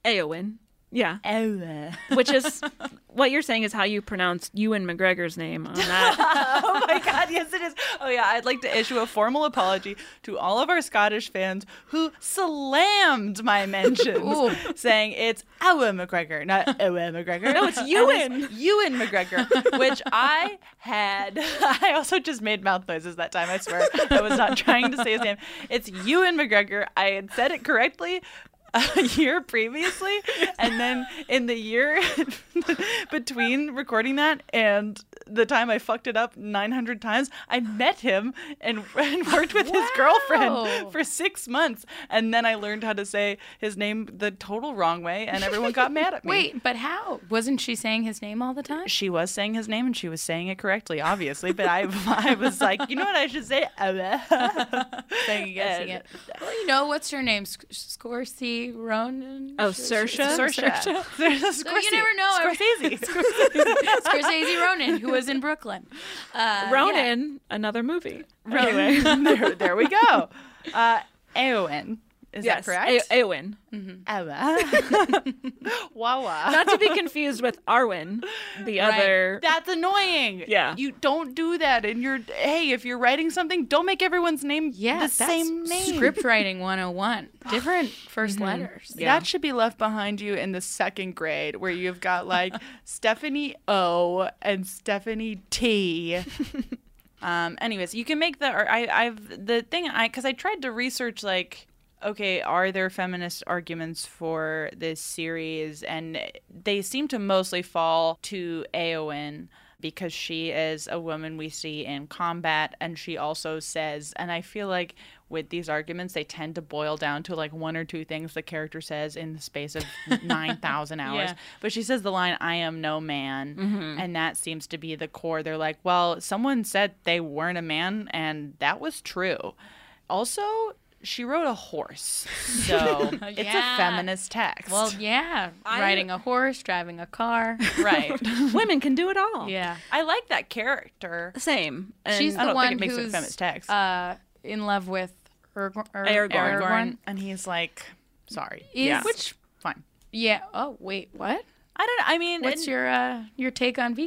S6: Yeah.
S5: Eowyn.
S6: Which is what you're saying is how you pronounce Ewan McGregor's name on that.
S5: Oh my God, yes it is. Oh yeah, I'd like to issue a formal apology to all of our Scottish fans who slammed my mentions, saying it's Ewan McGregor, not Ewan McGregor.
S6: No, it's Ewan.
S5: Ewan McGregor, which I also just made mouth noises that time, I swear. I was not trying to say his name. It's Ewan McGregor. I had said it correctly a year previously, and then in the year between recording that and the time I fucked it up 900 times, I met him and worked with his girlfriend for 6 months, and then I learned how to say his name the total wrong way, and everyone got mad at me.
S7: Wait, but how? Wasn't she saying his name all the time?
S5: She was saying his name, and she was saying it correctly, obviously, but I was like, you know what I should say?
S7: Guessing it. Well, what's her name? Scorsese Ronan?
S6: Oh, Saoirse?
S5: Saoirse.
S7: So you never know.
S5: Scorsese.
S7: Scorsese Ronan, who was in Brooklyn.
S6: Ronan, another movie.
S5: Anyway. there we go. Eowyn. Is that correct?
S6: Eowyn.
S5: Wawa.
S6: Not to be confused with Arwen, the other.
S5: That's annoying.
S6: Yeah.
S5: You don't do that. And if you're writing something, don't make everyone's name the same name.
S7: Script writing 101. Different first letters.
S5: Yeah. That should be left behind you in the second grade, where you've got like Stephanie O and Stephanie T. Anyways, you can make because I tried to research like, okay, are there feminist arguments for this series? And they seem to mostly fall to Eowyn because she is a woman we see in combat, and she also says, and I feel like with these arguments, they tend to boil down to like one or two things the character says in the space of 9,000 hours. Yeah. But she says the line, I am no man. And that seems to be the core. They're like, well, someone said they weren't a man, and that was true. Also, she rode a horse, so it's a feminist text.
S7: Well, yeah, riding a horse, driving a car.
S5: Right.
S6: Women can do it all.
S7: Yeah.
S5: I like that character.
S6: Same. And
S7: she's
S5: I
S7: the
S5: don't
S7: one
S5: think it makes
S7: who's
S5: it a feminist text.
S7: In love with
S6: Aragorn.
S5: And he's like, sorry.
S7: Which,
S5: fine.
S7: Yeah. Oh, wait, what?
S5: I don't know. I mean,
S7: what's your take on Viggo?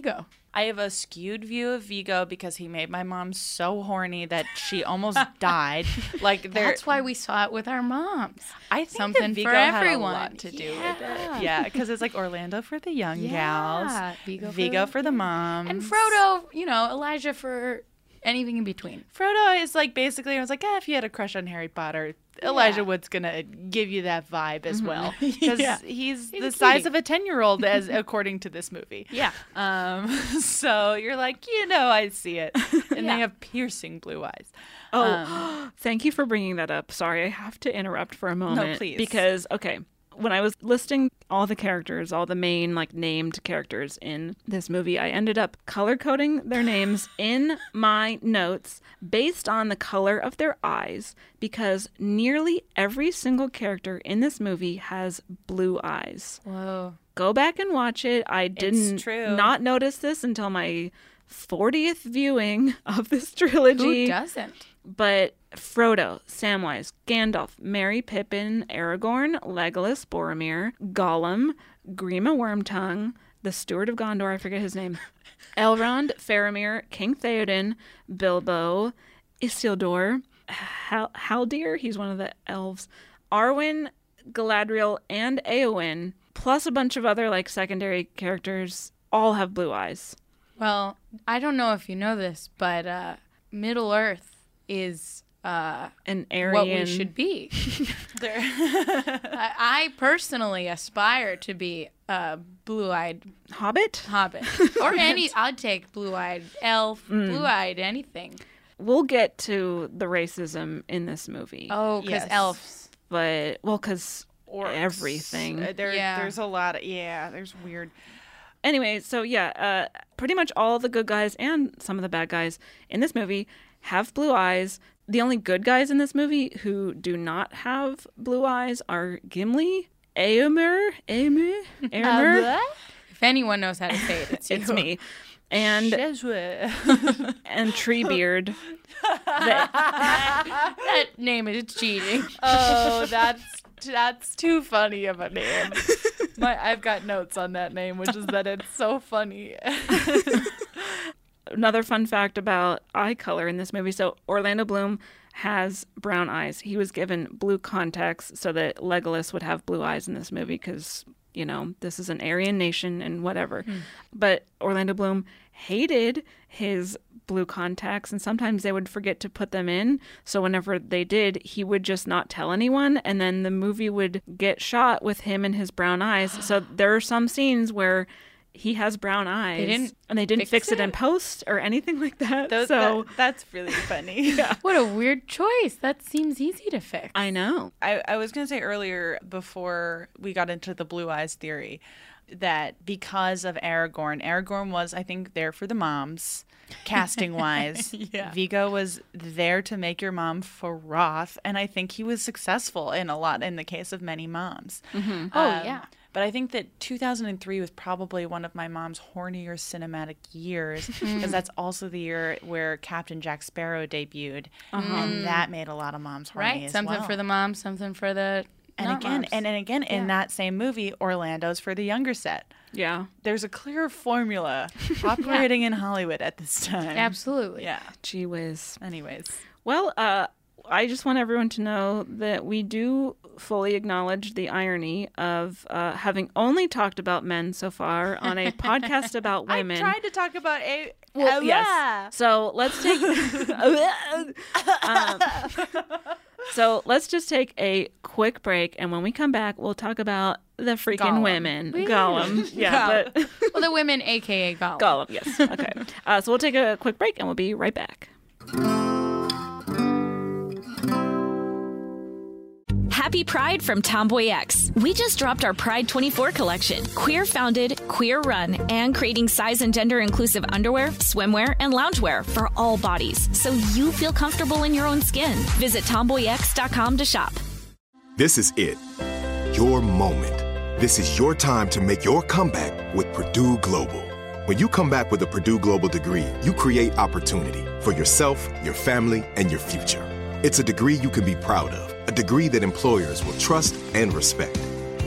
S5: I have a skewed view of Viggo because he made my mom so horny that she almost died. Like
S7: That's why we saw it with our moms.
S5: I think
S7: Something
S5: that Viggo
S7: for
S5: had
S7: everyone.
S5: a lot to do with it. Yeah, because it's like Orlando for the young gals,
S7: Viggo
S5: for the moms,
S7: and Frodo. Elijah for anything in between.
S5: Frodo is like basically, I was like, if you had a crush on Harry Potter, Elijah Wood's gonna give you that vibe as well, because he's the size of a 10-year-old, as according to this movie.
S7: Yeah.
S5: So you're like, I see it, and they have piercing blue eyes.
S6: Oh, thank you for bringing that up. Sorry, I have to interrupt for a moment.
S5: No, please.
S6: Because, when I was listing all the characters, all the main named characters in this movie, I ended up color coding their names in my notes based on the color of their eyes, because nearly every single character in this movie has blue eyes.
S7: Whoa.
S6: Go back and watch it. I didn't not notice this until my 40th viewing of this trilogy.
S7: Who doesn't?
S6: But Frodo, Samwise, Gandalf, Merry, Pippin, Aragorn, Legolas, Boromir, Gollum, Grima Wormtongue, the Steward of Gondor, I forget his name, Elrond, Faramir, King Theoden, Bilbo, Isildur, Haldir, he's one of the elves, Arwen, Galadriel, and Eowyn, plus a bunch of other secondary characters, all have blue eyes.
S7: Well, I don't know if you know this, but Middle Earth is
S6: an Aryan.
S7: What we should be. I personally aspire to be a blue-eyed
S6: hobbit,
S7: or I'd take blue-eyed elf, blue-eyed anything.
S6: We'll get to the racism in this movie.
S7: Oh, because elves.
S6: But because everything.
S5: There's a lot of there's weird.
S6: Anyway, so pretty much all the good guys and some of the bad guys in this movie have blue eyes. The only good guys in this movie who do not have blue eyes are Gimli, Éomer.
S7: If anyone knows how to say it,
S6: it's me. And and Treebeard.
S7: That name is cheating.
S5: Oh, that's too funny of a name. I've got notes on that name, which is that it's so funny.
S6: Another fun fact about eye color in this movie. So Orlando Bloom has brown eyes. He was given blue contacts so that Legolas would have blue eyes in this movie because, this is an Aryan nation and whatever. But Orlando Bloom hated his blue contacts, and sometimes they would forget to put them in. So whenever they did, he would just not tell anyone, and then the movie would get shot with him and his brown eyes. So there are some scenes where he has brown eyes, and they didn't fix it in post or anything like that.
S5: That's really funny.
S7: What a weird choice. That seems easy to fix.
S6: I know.
S5: I was going to say earlier, before we got into the blue eyes theory, that because of Aragorn was, I think, there for the moms, casting-wise. Viggo was there to make your mom froth, and I think he was successful in the case of many moms. But I think that 2003 was probably one of my mom's hornier cinematic years, because that's also the year where Captain Jack Sparrow debuted, and that made a lot of moms horny as
S7: something
S5: well.
S7: for the moms, something for the
S5: and again in that same movie, Orlando's for the younger set.
S6: Yeah.
S5: There's a clear formula operating in Hollywood at this time.
S7: Absolutely.
S5: Yeah.
S6: Gee whiz.
S5: Anyways.
S6: Well, I just want everyone to know that we do fully acknowledge the irony of having only talked about men so far on a podcast about women.
S5: I tried to talk about
S6: yes. So let's take so let's just take a quick break, and when we come back, we'll talk about the freaking women. Gollum. Yeah, but
S7: well, the women, aka Gollum.
S6: Gollum, yes. Okay. So we'll take a quick break, and we'll be right back.
S1: Happy Pride from Tomboy X. We just dropped our Pride 24 collection. Queer founded, queer run, and creating size and gender inclusive underwear, swimwear, and loungewear for all bodies, so you feel comfortable in your own skin. Visit tomboyx.com to shop.
S2: This is it. Your moment. This is your time to make your comeback with Purdue Global. When you come back with a Purdue Global degree, you create opportunity for yourself, your family, and your future. It's a degree you can be proud of. A degree that employers will trust and respect.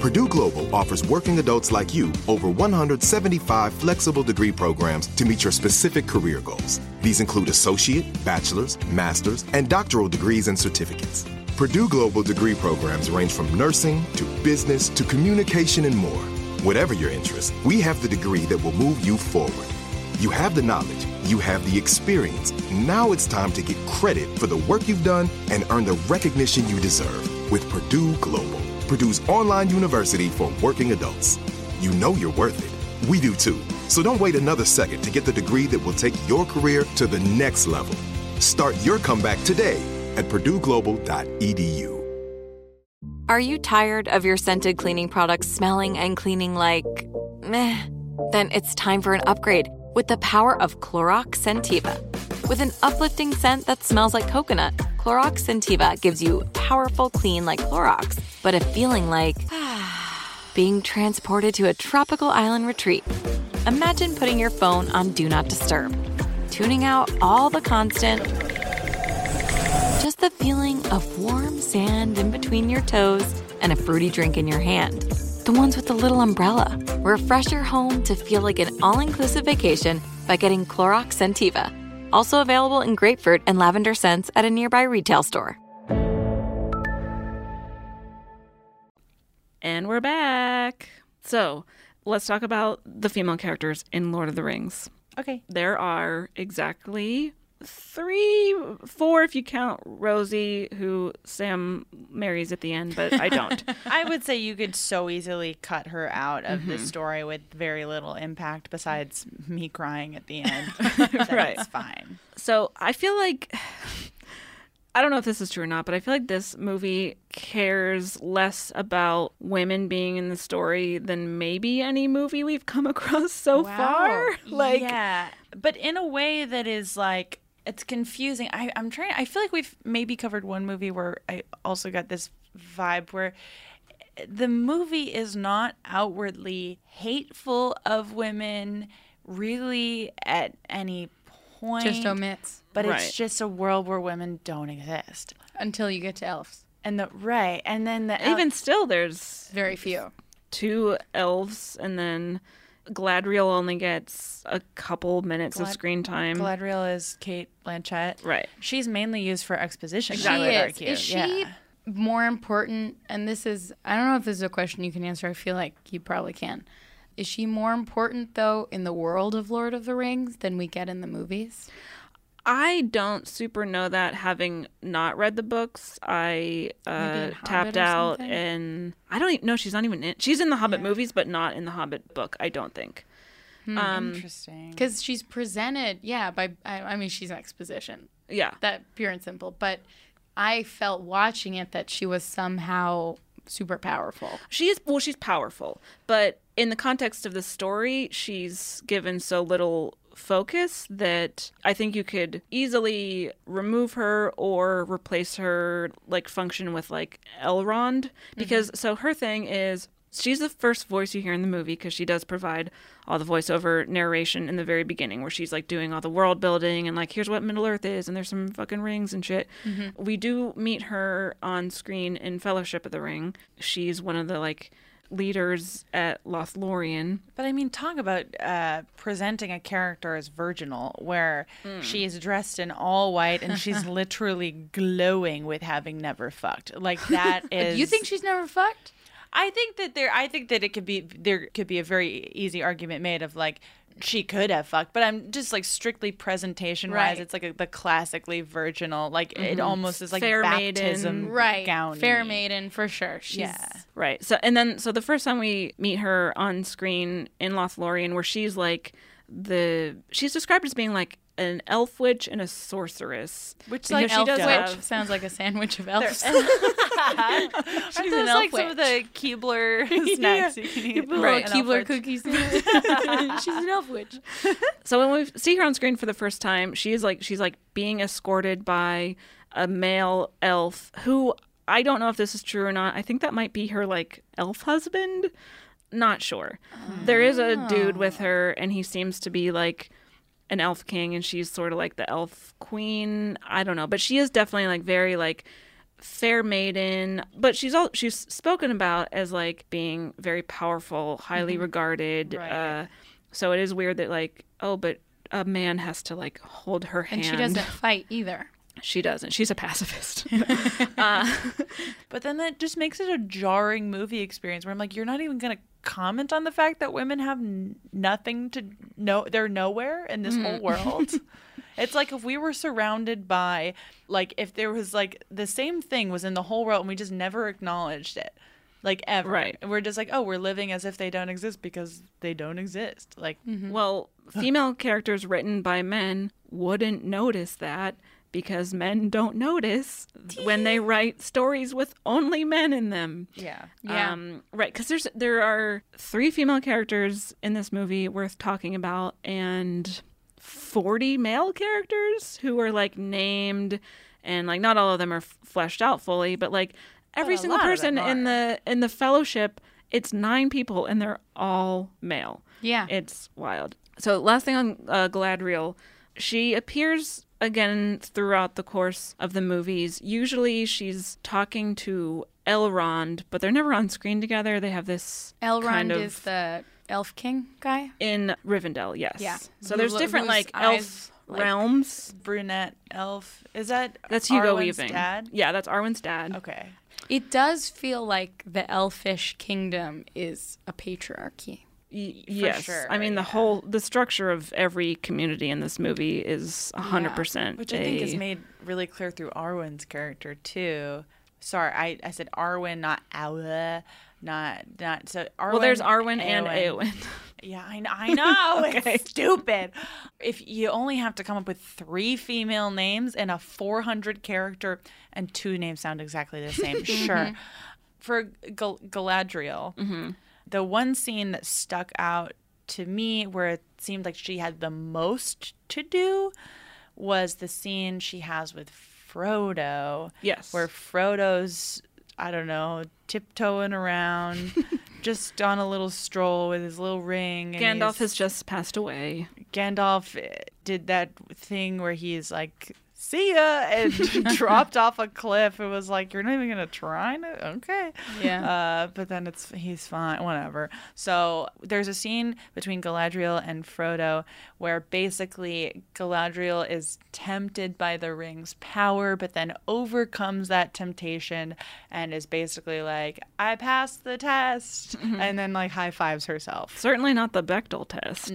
S2: Purdue Global offers working adults like you over 175 flexible degree programs to meet your specific career goals. These include associate, bachelor's, master's, and doctoral degrees and certificates. Purdue Global degree programs range from nursing to business to communication and more. Whatever your interest, we have the degree that will move you forward. You have the knowledge, you have the experience. Now it's time to get credit for the work you've done and earn the recognition you deserve with Purdue Global, Purdue's online university for working adults. You know you're worth it. We do too. So don't wait another second to get the degree that will take your career to the next level. Start your comeback today at purdueglobal.edu.
S8: Are you tired of your scented cleaning products smelling and cleaning like meh? Then it's time for an upgrade with the power of Clorox Scentiva. With an uplifting scent that smells like coconut, Clorox Scentiva gives you powerful clean like Clorox, but a feeling like being transported to a tropical island retreat. Imagine putting your phone on Do Not Disturb, tuning out all the constant, just the feeling of warm sand in between your toes and a fruity drink in your hand. The ones with the little umbrella. Refresh your home to feel like an all-inclusive vacation by getting Clorox Scentiva. Also available in grapefruit and lavender scents at a nearby retail store.
S6: And we're back. So let's talk about the female characters in Lord of the Rings.
S5: Okay.
S6: There are exactly 4 if you count Rosie, who Sam marries at the end, but I don't.
S5: I would say you could so easily cut her out of the story with very little impact besides me crying at the end.
S6: Right.
S5: It's fine.
S6: So I feel like, I don't know if this is true or not, but I feel like this movie cares less about women being in the story than maybe any movie we've come across so far.
S5: Yeah, but in a way that is like, it's confusing. I feel like we've maybe covered one movie where I also got this vibe where the movie is not outwardly hateful of women really at any point.
S7: Just omits.
S5: But
S6: Right.
S5: it's just a world where women don't exist.
S7: Until you get to elves.
S5: And then
S6: Even still, there's
S7: Very few.
S6: 2 elves, and then Gladriel only gets a couple minutes of screen time.
S5: Galadriel is Kate Blanchett.
S6: Right.
S5: She's mainly used for exposition.
S6: Exactly.
S5: I would
S7: She is.
S5: argue.
S7: Is she
S5: Yeah.
S7: more important? And this is, I don't know if this is a question you can answer. I feel like you probably can. Is she more important, though, in the world of Lord of the Rings than we get in the movies?
S6: I don't super know that, having not read the books. I
S7: in
S6: tapped
S7: Hobbit or
S6: out,
S7: something?
S6: and I don't even know, she's not even in. She's in the Hobbit movies, but not in the Hobbit book, I don't think.
S5: Interesting.
S7: Because she's presented, I mean, she's an exposition.
S6: Yeah.
S7: That pure and simple. But I felt watching it that she was somehow super powerful.
S6: She's powerful, but in the context of the story, she's given so little focus that I think you could easily remove her or replace her function with Elrond, because so her thing is she's the first voice you hear in the movie because she does provide all the voiceover narration in the very beginning where she's doing all the world building and here's what Middle Earth is and there's some fucking rings and shit. We do meet her on screen in Fellowship of the Ring. She's one of the leaders at Lothlorien.
S5: But I mean, talk about presenting a character as virginal, where she is dressed in all white and she's literally glowing with having never fucked. That is.
S7: You think she's never fucked?
S5: I think that there could be a very easy argument made of she could have fucked, but I'm just strictly presentation wise,
S7: Right.
S5: it's the classically virginal, it almost is
S6: Fair
S5: baptism
S6: maiden.
S7: Right.
S5: gown.
S7: Fair maiden, for sure. She's,
S6: Right. So the first time we meet her on screen in Lothlorien, where she's she's described as being an elf witch and a sorceress.
S5: Which
S6: And
S5: elf
S6: she does
S5: witch
S6: have-
S7: sounds like a sandwich of elves.
S5: Aren't those
S7: elf
S5: some of the Keebler snacks you can eat?
S7: Right.
S5: An elf
S7: Keebler
S5: witch.
S7: cookies. She's an elf witch.
S6: So when we see her on screen for the first time, she's being escorted by a male elf who, I don't know if this is true or not. I think that might be her elf husband. Not sure. There is a dude with her, and he seems to be an elf king, and she's sort of the elf queen. I don't know, but she is definitely very fair maiden, but she's spoken about as like being very powerful, highly regarded.
S5: Right.
S6: So it is weird that like, oh, but a man has to like hold her hand.
S7: And she doesn't fight either.
S6: She doesn't. She's a pacifist.
S5: But then that just makes it a jarring movie experience where I'm like, you're not even going to comment on the fact that women have nothing to know. They're nowhere in this whole world. It's like if we were surrounded by, like, if there was like the same thing was in the whole world and we just never acknowledged it. Like, ever.
S6: Right.
S5: And we're just like, oh, we're living as if they don't exist because they don't exist. Like,
S6: Well, female characters written by men wouldn't notice that because men don't notice when they write stories with only men in them.
S5: yeah.
S6: Right, because there are 3 female characters in this movie worth talking about and 40 male characters who are like named, and like not all of them are fleshed out fully, but like every
S5: a
S6: single
S5: lot of
S6: person
S5: them
S6: in the fellowship, it's 9 people and they're all male.
S7: Yeah.
S6: It's wild. So last thing on Galadriel, she appears again throughout the course of the movies. Usually she's talking to Elrond, but they're never on screen together. They have this
S7: Elrond
S6: kind of
S7: is the elf king guy.
S6: in Rivendell, yes.
S7: Yeah.
S6: So there's different
S7: whose
S6: like
S7: eyes,
S6: elf
S7: like-
S6: realms.
S5: Brunette elf. Is that
S6: That's Hugo
S5: Arwen's
S6: Weaving.
S5: dad?
S6: Yeah, that's Arwen's dad.
S5: Okay.
S7: It does feel like the elfish kingdom is a patriarchy.
S6: Yes.
S5: sure,
S6: I mean, the structure of every community in this movie is 100%.
S5: Which I think is made really clear through Arwen's character too. Sorry, I said Arwen, not Awa, not so Arwen.
S6: Well, there's Arwen and Eowyn.
S5: Yeah, I know.
S6: Okay.
S5: It's stupid. If you only have to come up with 3 female names and a 400 character, and 2 names sound exactly the same, sure. For Galadriel, the one scene that stuck out to me where it seemed like she had the most to do was the scene she has with Frodo.
S6: Yes.
S5: Where Frodo's, I don't know, tiptoeing around, just on a little stroll with his little ring. And
S6: Gandalf has just passed away.
S5: Gandalf did that thing where he's like, see ya, and dropped off a cliff. It was like, you're not even gonna try? Okay.
S7: Yeah.
S5: But then he's fine, whatever. So there's a scene between Galadriel and Frodo where basically Galadriel is tempted by the ring's power, but then overcomes that temptation and is basically like, I passed the test, and then like high fives herself.
S6: Certainly not the Bechdel test.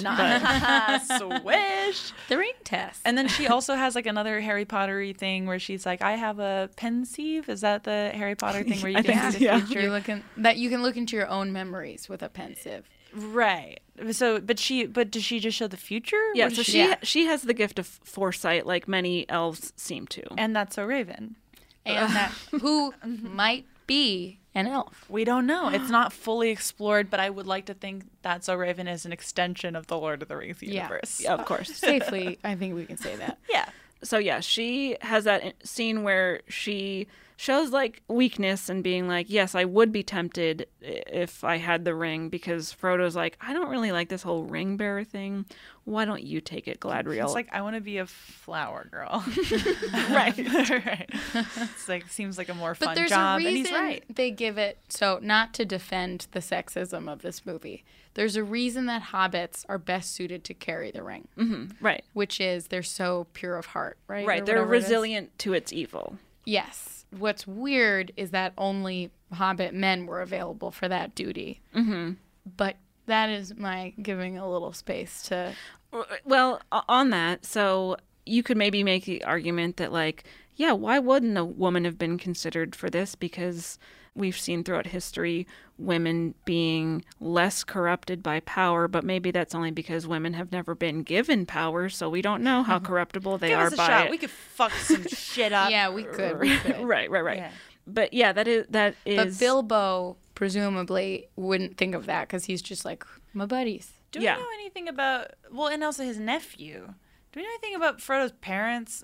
S5: Swish.
S7: The ring test.
S5: And then she also has like another Harry Potter-y thing where she's like, I have a pensieve. Is that the Harry Potter thing where you
S6: I
S5: can
S6: think
S5: see the
S6: so, yeah.
S5: future?
S7: You can look into your own memories with a pensieve.
S5: Right. So, but does she just show the future?
S6: Yeah,
S5: Or
S6: so
S5: does
S6: she has the gift of foresight like many elves seem to.
S5: and that's so Raven.
S7: And that who might be an elf.
S5: We don't know. It's not fully explored, but I would like to think that So Raven is an extension of the Lord of the Rings universe.
S6: Yeah, of course.
S7: Safely, I think we can say that.
S5: Yeah.
S6: So yeah, she has that scene where she shows like weakness and being like, yes, I would be tempted if I had the ring, because Frodo's like, I don't really like this whole ring bearer thing. Why don't you take it, Galadriel?
S5: It's like, I want to be a flower girl.
S6: right.
S5: Right. It's like, seems like a more
S7: But
S5: fun
S7: there's
S5: job.
S7: a reason
S5: and he's right.
S7: they give it, so not to defend the sexism of this movie, there's a reason that hobbits are best suited to carry the ring,
S6: Right.
S7: which is they're so pure of heart, right?
S6: Right.
S7: Or
S6: They're
S7: whatever it is.
S6: resilient to its evil.
S7: Yes. What's weird is that only hobbit men were available for that duty. Mm-hmm. But that is my giving a little space to...
S6: Well, on that, so you could maybe make the argument that, like, yeah, why wouldn't a woman have been considered for this? Because we've seen throughout history women being less corrupted by power, but maybe that's only because women have never been given power, so we don't know how corruptible they
S5: Give
S6: are
S5: us a
S6: by
S5: shot.
S6: it.
S5: We could fuck some shit up.
S7: Yeah, we could.
S6: Right.
S5: Yeah.
S6: But yeah, that is
S7: But Bilbo presumably wouldn't think of that because he's just like, my buddies.
S5: Do we know anything about, well, and also his nephew? Do we know anything about Frodo's parents?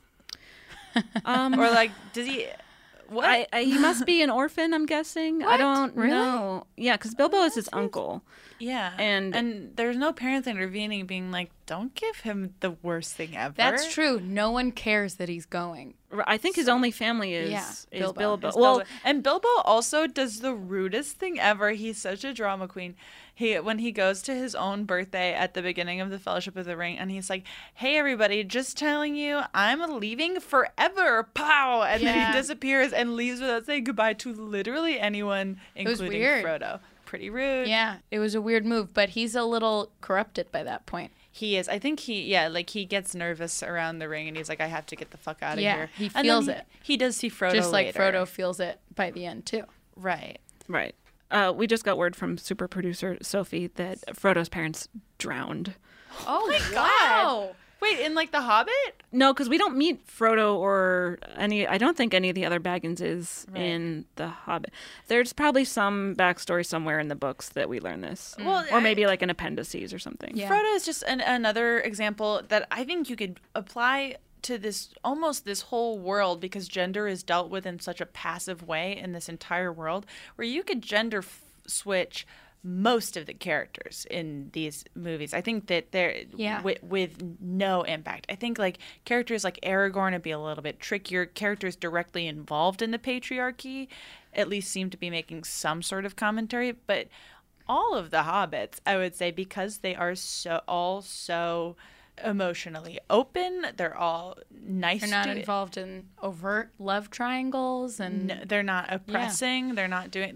S5: Or like, does he, what?
S6: he must be an orphan, I'm guessing. I don't know. Yeah, because Bilbo is his uncle.
S5: Yeah.
S6: And
S5: there's no parents intervening being like, don't give him the worst thing ever.
S7: That's true. No one cares that he's going.
S6: I think his only family is Bilbo.
S5: Well, and Bilbo also does the rudest thing ever. He's such a drama queen. When he goes to his own birthday at the beginning of the Fellowship of the Ring, and he's like, "Hey everybody, just telling you, I'm leaving forever." Pow! And then he disappears and leaves without saying goodbye to literally anyone, including Frodo. Pretty rude.
S7: Yeah, it was a weird move, but he's a little corrupted by that point.
S5: He is. I think he gets nervous around the ring, and he's like, I have to get the fuck out of here.
S7: He feels it.
S5: He does see Frodo
S7: just like
S5: later.
S7: Frodo feels it by the end too.
S5: Right.
S6: We just got word from super producer Sophie that Frodo's parents drowned.
S7: Oh my
S5: God.
S7: wow!
S5: Wait, in like The Hobbit?
S6: No, because we don't meet Frodo or I don't think any of the other Bagginses in The Hobbit. There's probably some backstory somewhere in the books that we learn this.
S5: Well,
S6: or maybe like an appendices or something.
S7: Yeah.
S5: Frodo is just another example that I think you could apply to this whole world, because gender is dealt with in such a passive way in this entire world, where you could gender switch most of the characters in these movies. I think that they're with no impact. I think like characters like Aragorn would be a little bit trickier. Characters directly involved in the patriarchy at least seem to be making some sort of commentary. But all of the hobbits, I would say, because they are so emotionally open, they're all nice.
S7: They're not involved in overt love triangles, and
S5: they're not oppressing. They're not doing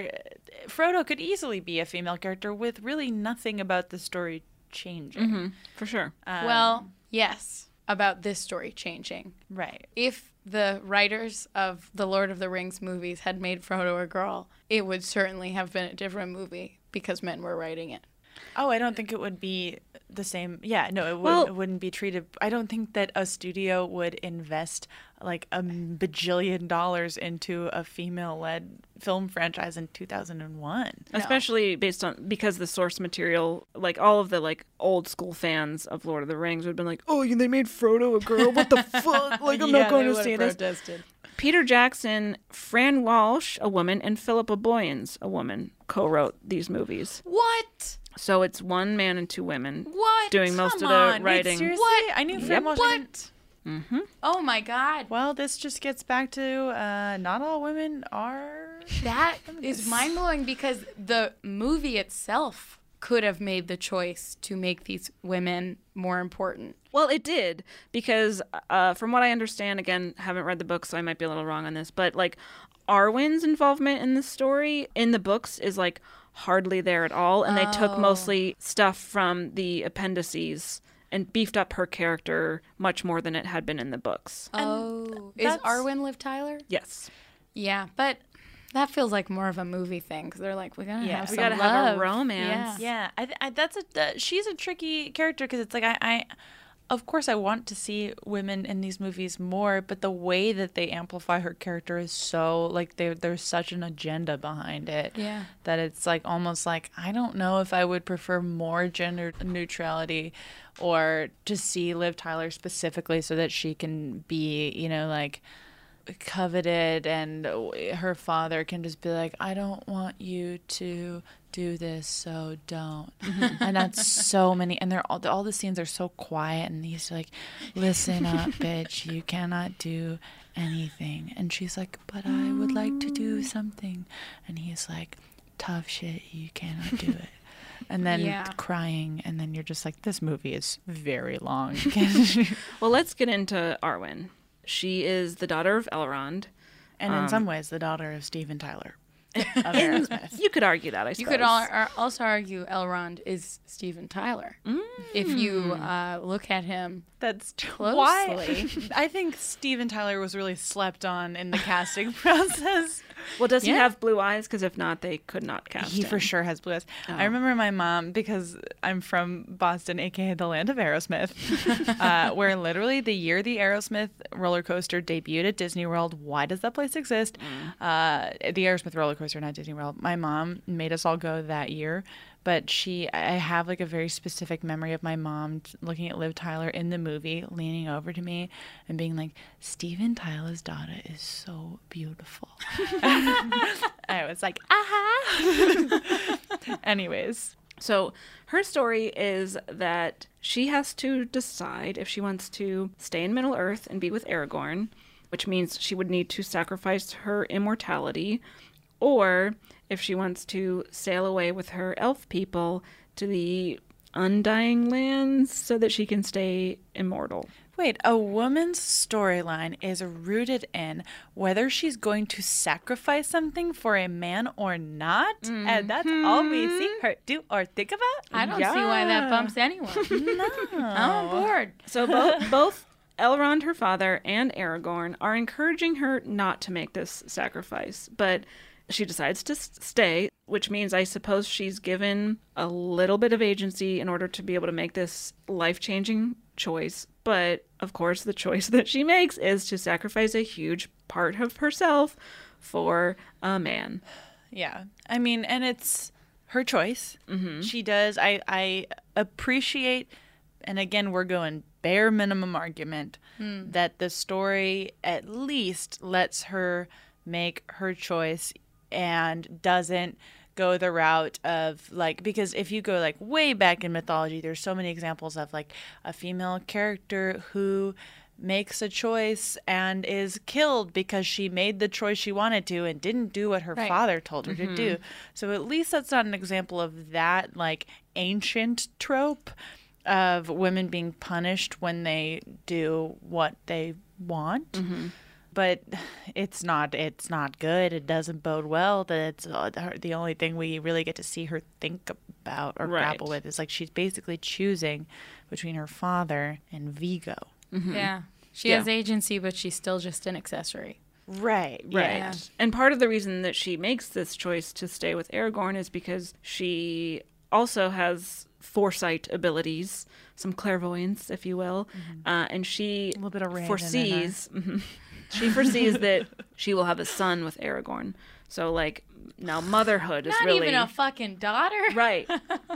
S5: Frodo could easily be a female character with really nothing about the story changing.
S6: For sure.
S7: Well, yes, about this story changing.
S5: Right.
S7: If the writers of the Lord of the Rings movies had made Frodo a girl, it would certainly have been a different movie because men were writing it.
S5: Oh, I don't think it would be the same. Yeah, no, it wouldn't be treated. I don't think that a studio would invest like $1 bajillion into a female-led film franchise in 2001.
S6: Especially because the source material, like all of the like old school fans of Lord of the Rings would have been like, oh, they made Frodo a girl. What the fuck? Like, I'm not going to see this. Peter Jackson, Fran Walsh, a woman, and Philippa Boyens, a woman, co-wrote these movies.
S7: What?
S6: So it's one man and two women.
S7: What?
S6: Doing most of the writing.
S5: Wait, seriously?
S7: What?
S5: I knew Fran Walsh.
S7: What? Oh my God.
S5: Well, this just gets back to not all women are.
S7: That is mind-blowing, because the movie itself could have made the choice to make these women more important.
S6: Well, it did, because from what I understand, again, haven't read the book, so I might be a little wrong on this, but like Arwen's involvement in the story in the books is like hardly there at all, and they took mostly stuff from the appendices and beefed up her character much more than it had been in the books.
S7: Oh, is Arwen Liv Tyler?
S6: Yes.
S7: Yeah, but that feels like more of a movie thing, because they're like, we gotta have some
S6: gotta
S7: love.
S6: have a romance.
S5: Yeah, she's a tricky character, because it's like I of course I want to see women in these movies more, but the way that they amplify her character is so like there's such an agenda behind it.
S7: Yeah.
S5: That it's like almost like I don't know if I would prefer more gender neutrality, or to see Liv Tyler specifically so that she can be, like coveted, and her father can just be like, I don't want you to do this, so don't. And that's so many, and they're all the scenes are so quiet, and he's like, listen up, bitch, you cannot do anything. And she's like, but I would like to do something. And he's like, tough shit, you cannot do it. And then crying, and then you're just like, this movie is very long.
S6: Well, let's get into Arwen. She is the daughter of Elrond.
S5: And in some ways, the daughter of Steven Tyler. Of Aerosmith.
S6: You could argue that, I suppose.
S7: You could also argue Elrond is Steven Tyler. If you look at him closely.
S5: Why? I think Steven Tyler was really slept on in the casting process.
S6: Well, does he have blue eyes? Because if not, they could not cast him.
S5: He for sure has blue eyes. Oh. I remember my mom, because I'm from Boston, a.k.a. the land of Aerosmith, where literally the year the Aerosmith roller coaster debuted at Disney World, why does that place exist? The Aerosmith roller coaster, not Disney World. My mom made us all go that year. But I have like a very specific memory of my mom looking at Liv Tyler in the movie, leaning over to me and being like, Steven Tyler's daughter is so beautiful. I was like, aha. Anyways,
S6: So her story is that she has to decide if she wants to stay in Middle-earth and be with Aragorn, which means she would need to sacrifice her immortality, or if she wants to sail away with her elf people to the Undying Lands so that she can stay immortal.
S5: Wait, a woman's storyline is rooted in whether she's going to sacrifice something for a man or not, and that's all we see her do or think about?
S7: I don't see why that bumps anyone.
S5: No.
S7: I'm on board.
S6: So both Elrond, her father, and Aragorn are encouraging her not to make this sacrifice, but she decides to stay, which means I suppose she's given a little bit of agency in order to be able to make this life-changing choice. But, of course, the choice that she makes is to sacrifice a huge part of herself for a man.
S5: Yeah. I mean, and it's her choice. Mm-hmm. She does. I appreciate, and again, we're going bare minimum argument, that the story at least lets her make her choice and doesn't go the route of like, because if you go like way back in mythology, there's so many examples of like a female character who makes a choice and is killed because she made the choice she wanted to and didn't do what her father told her to do. So at least that's not an example of that like ancient trope of women being punished when they do what they want. But it's not good. It doesn't bode well that it's the only thing we really get to see her think about or grapple with is like she's basically choosing between her father and Vigo.
S7: Yeah. She has agency, but she's still just an accessory.
S5: Right.
S7: Yeah.
S6: And part of the reason that she makes this choice to stay with Aragorn is because she also has foresight abilities, some clairvoyance, if you will, and she
S5: A little bit of Rand
S6: foresees... She foresees that she will have a son with Aragorn. So, like, now motherhood is
S7: Not
S6: really...
S7: even a fucking daughter.
S6: Right.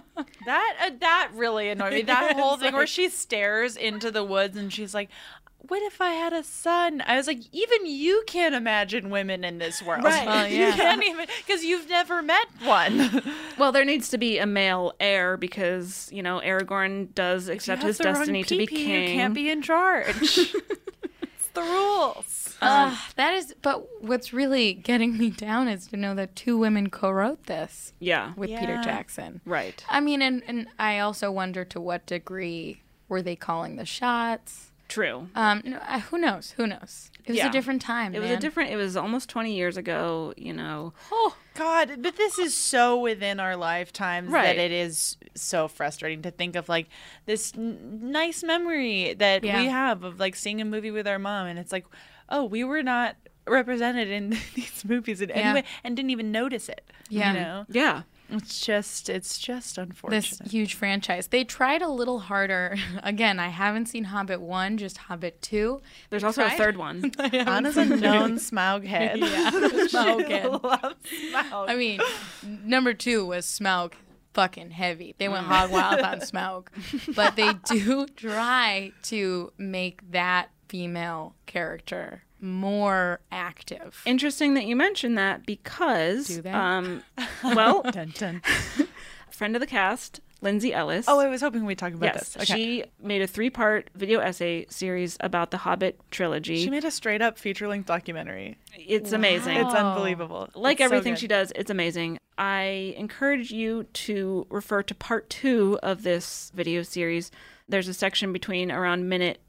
S5: That really annoyed me. That whole thing where she stares into the woods and she's like, what if I had a son? I was like, even you can't imagine women in this world.
S6: Right.
S7: Well, yeah.
S5: You can't even, because you've never met one.
S6: Well, there needs to be a male heir because, you know, Aragorn does accept his destiny to be king.
S5: You can't be in charge. It's the rules.
S7: That is, but what's really getting me down is to know that two women co-wrote this
S6: Yeah.
S7: with Peter Jackson.
S6: Right.
S7: I mean, and I also wonder to what degree were they calling the shots?
S6: True.
S7: Who knows? Who knows? It was a different time.
S6: It was almost 20 years ago, you know.
S5: Oh, God. But this is so within our lifetimes that it is so frustrating to think of, like, this nice memory that we have of, like, seeing a movie with our mom. And it's like, oh, we were not represented in these movies in any way and didn't even notice it.
S7: Yeah.
S5: You know?
S6: Yeah.
S5: It's just unfortunate.
S7: This huge franchise. They tried a little harder. Again, I haven't seen Hobbit 1, just Hobbit 2.
S6: There's also a third one.
S5: Anna's a known Smaug head.
S7: Yeah, Smaug head.
S5: Loves Smaug.
S7: I mean, number 2 was Smaug fucking heavy. They went hog wild on Smaug. But they do try to make that female character more active.
S6: Interesting that you mentioned that because,
S7: Do they?
S6: well,
S5: Dun, dun.
S6: friend of the cast, Lindsay Ellis.
S5: Oh, I was hoping we'd talk about
S6: yes,
S5: this. Okay.
S6: she made a 3-part video essay series about the Hobbit trilogy.
S5: She made a straight up feature length documentary.
S6: It's amazing.
S5: It's unbelievable.
S6: Like
S5: It's so
S6: everything
S5: good.
S6: she does, it's amazing. I encourage you to refer to part 2 of this video series. There's a section between around minute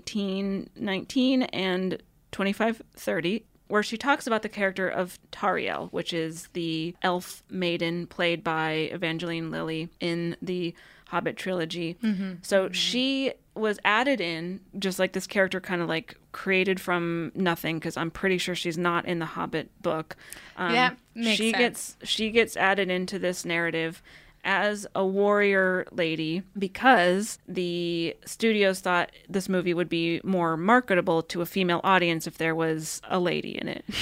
S6: 19:19 and 25:30 where she talks about the character of Tariel, which is the elf maiden played by Evangeline Lilly in the Hobbit trilogy. So she was added in, just like this character kind of like created from nothing, because I'm pretty sure she's not in the Hobbit book.
S7: That makes sense.
S6: She gets added into this narrative as a warrior lady because the studios thought this movie would be more marketable to a female audience if there was a lady in it.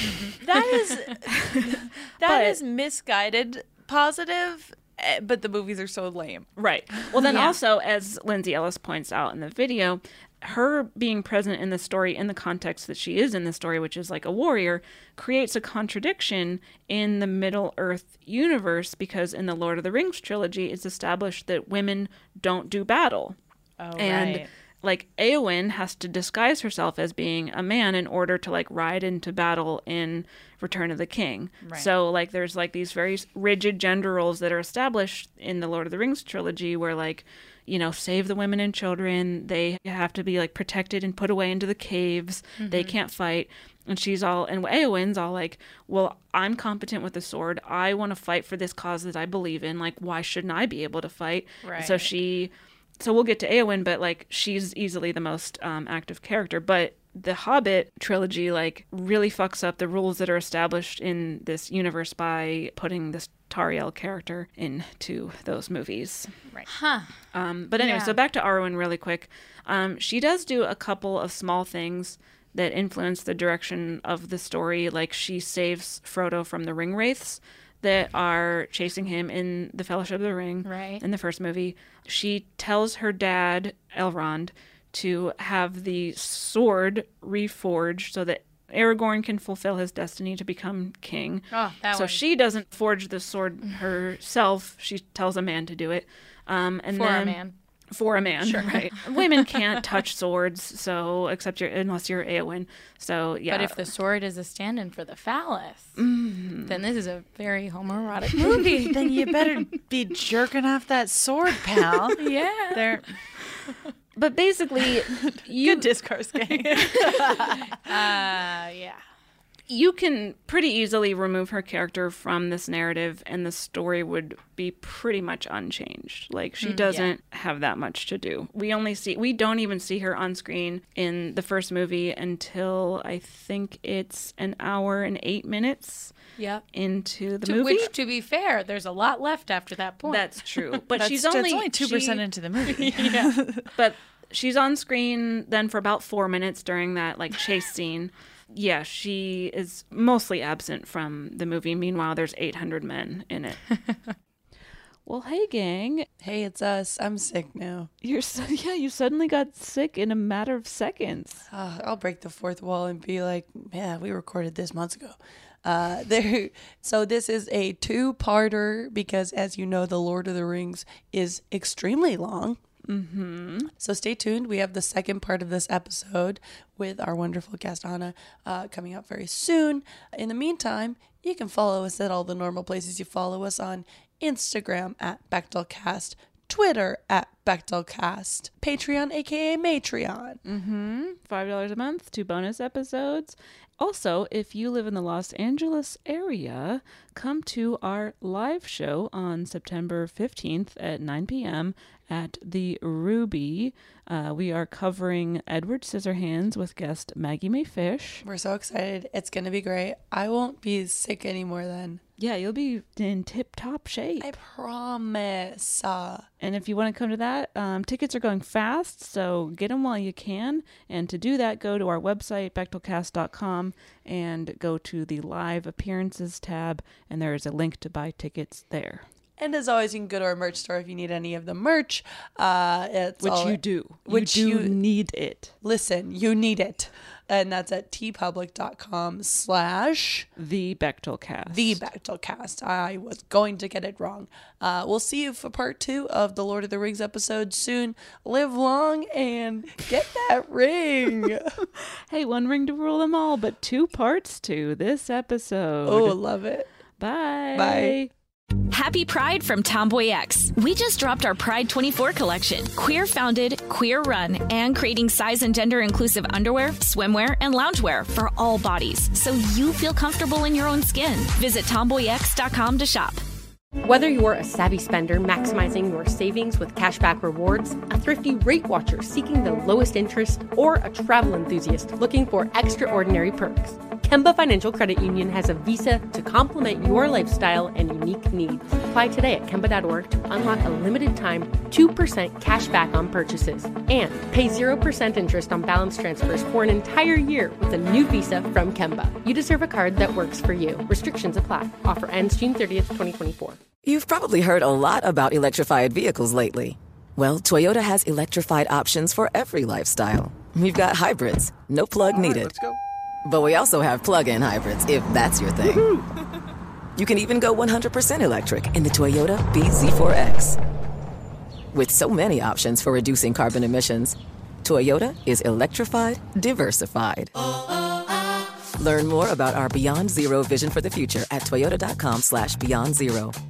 S5: That is misguided positive, but the movies are so lame.
S6: Right. Well, then also, as Lindsay Ellis points out in the video, her being present in the story in the context that she is in the story, which is like a warrior, creates a contradiction in the Middle-earth universe, because in the Lord of the Rings trilogy, it's established that women don't do battle.
S5: Oh,
S6: and
S5: right.
S6: like Éowyn has to disguise herself as being a man in order to like ride into battle in Return of the King.
S5: Right.
S6: So like there's like these very rigid gender roles that are established in the Lord of the Rings trilogy, where like, you know, save the women and children. They have to be like protected and put away into the caves. They can't fight. And Éowyn's all like, well, I'm competent with the sword. I want to fight for this cause that I believe in. Like, why shouldn't I be able to fight?
S5: Right.
S6: So we'll get to Éowyn, but like she's easily the most active character. But the Hobbit trilogy like really fucks up the rules that are established in this universe by putting this Tariel character into those movies.
S5: Right.
S7: Huh.
S6: But anyway, so back to Arwen really quick. She does do a couple of small things that influence the direction of the story. Like she saves Frodo from the ring wraiths that are chasing him in the Fellowship of the Ring,
S7: Right.
S6: in the first movie. She tells her dad, Elrond, to have the sword reforged so that Aragorn can fulfill his destiny to become king.
S7: Oh, that
S6: So
S7: one.
S6: she doesn't forge the sword herself. She tells a man to do it. For a man, right? Women can't touch swords, so unless you're Éowyn. So yeah.
S7: But if the sword is a stand-in for the phallus, then this is a very homoerotic movie.
S5: Then you better be jerking off that sword, pal.
S7: Yeah.
S5: There.
S6: But basically,
S5: Good discourse, gang.
S7: Yeah.
S6: you can pretty easily remove her character from this narrative and the story would be pretty much unchanged. Like, she doesn't have that much to do. We don't even see her on screen in the first movie until I think it's an hour and 8 minutes into the movie.
S7: Which, to be fair, there's a lot left after that point.
S6: That's true. But
S5: That's
S6: she's only
S5: 2% into the movie.
S6: But she's on screen then for about 4 minutes during that like chase scene. Yeah, she is mostly absent from the movie. Meanwhile, there's 800 men in it. Well, hey, gang.
S9: Hey, it's us. I'm sick now.
S6: You suddenly got sick in a matter of seconds.
S9: I'll break the fourth wall and be like, yeah, we recorded this months ago. So this is a two-parter because, as you know, The Lord of the Rings is extremely long. Mm-hmm. So stay tuned. We have the second part of this episode with our wonderful guest Anna coming up very soon. In the meantime, you can follow us at all the normal places you follow us on Instagram at Bechtelcast, Twitter at Bechtelcast, Patreon aka Matreon.
S6: $5 a month, 2 bonus episodes. Also, if you live in the Los Angeles area, come to our live show on September 15th at 9 p.m. at the Ruby. We are covering Edward Scissorhands with guest Maggie Mae Fish.
S9: We're so excited. It's going to be great. I won't be sick anymore then.
S6: Yeah, you'll be in tip-top shape.
S9: I promise.
S6: And if you want to come to that, tickets are going fast, so get them while you can. And to do that, go to our website, bechtelcast.com, and go to the live appearances tab, and there is a link to buy tickets there.
S9: And as always, you can go to our merch store if you need any of the merch.
S6: Which you do. You need it.
S9: Listen, you need it. And that's at tpublic.com/
S6: The Bechtelcast.
S9: The Bechtelcast. I was going to get it wrong. We'll see you for part 2 of the Lord of the Rings episode soon. Live long and get that ring.
S6: Hey, 1 ring to rule them all, but 2 parts to this episode.
S9: Oh, love it.
S6: Bye.
S9: Bye.
S1: Happy Pride from Tomboy X. We just dropped our Pride 24 collection. Queer founded, queer run, and creating size and gender inclusive underwear, swimwear, and loungewear for all bodies so you feel comfortable in your own skin. Visit tomboyx.com to shop.
S10: Whether you're a savvy spender maximizing your savings with cashback rewards, a thrifty rate watcher seeking the lowest interest, or a travel enthusiast looking for extraordinary perks, Kemba Financial Credit Union has a visa to complement your lifestyle and unique needs. Apply today at Kemba.org to unlock a limited time 2% cash back on purchases and pay 0% interest on balance transfers for an entire year with a new visa from Kemba. You deserve a card that works for you. Restrictions apply. Offer ends June 30th, 2024.
S11: You've probably heard a lot about electrified vehicles lately. Well, Toyota has electrified options for every lifestyle. We've got hybrids, no plug needed.
S12: Let's go.
S11: But we also have plug-in hybrids, if that's your thing. You can even go 100% electric in the Toyota bZ4X. With so many options for reducing carbon emissions, Toyota is electrified, diversified. Learn more about our Beyond Zero vision for the future at toyota.com/beyond zero.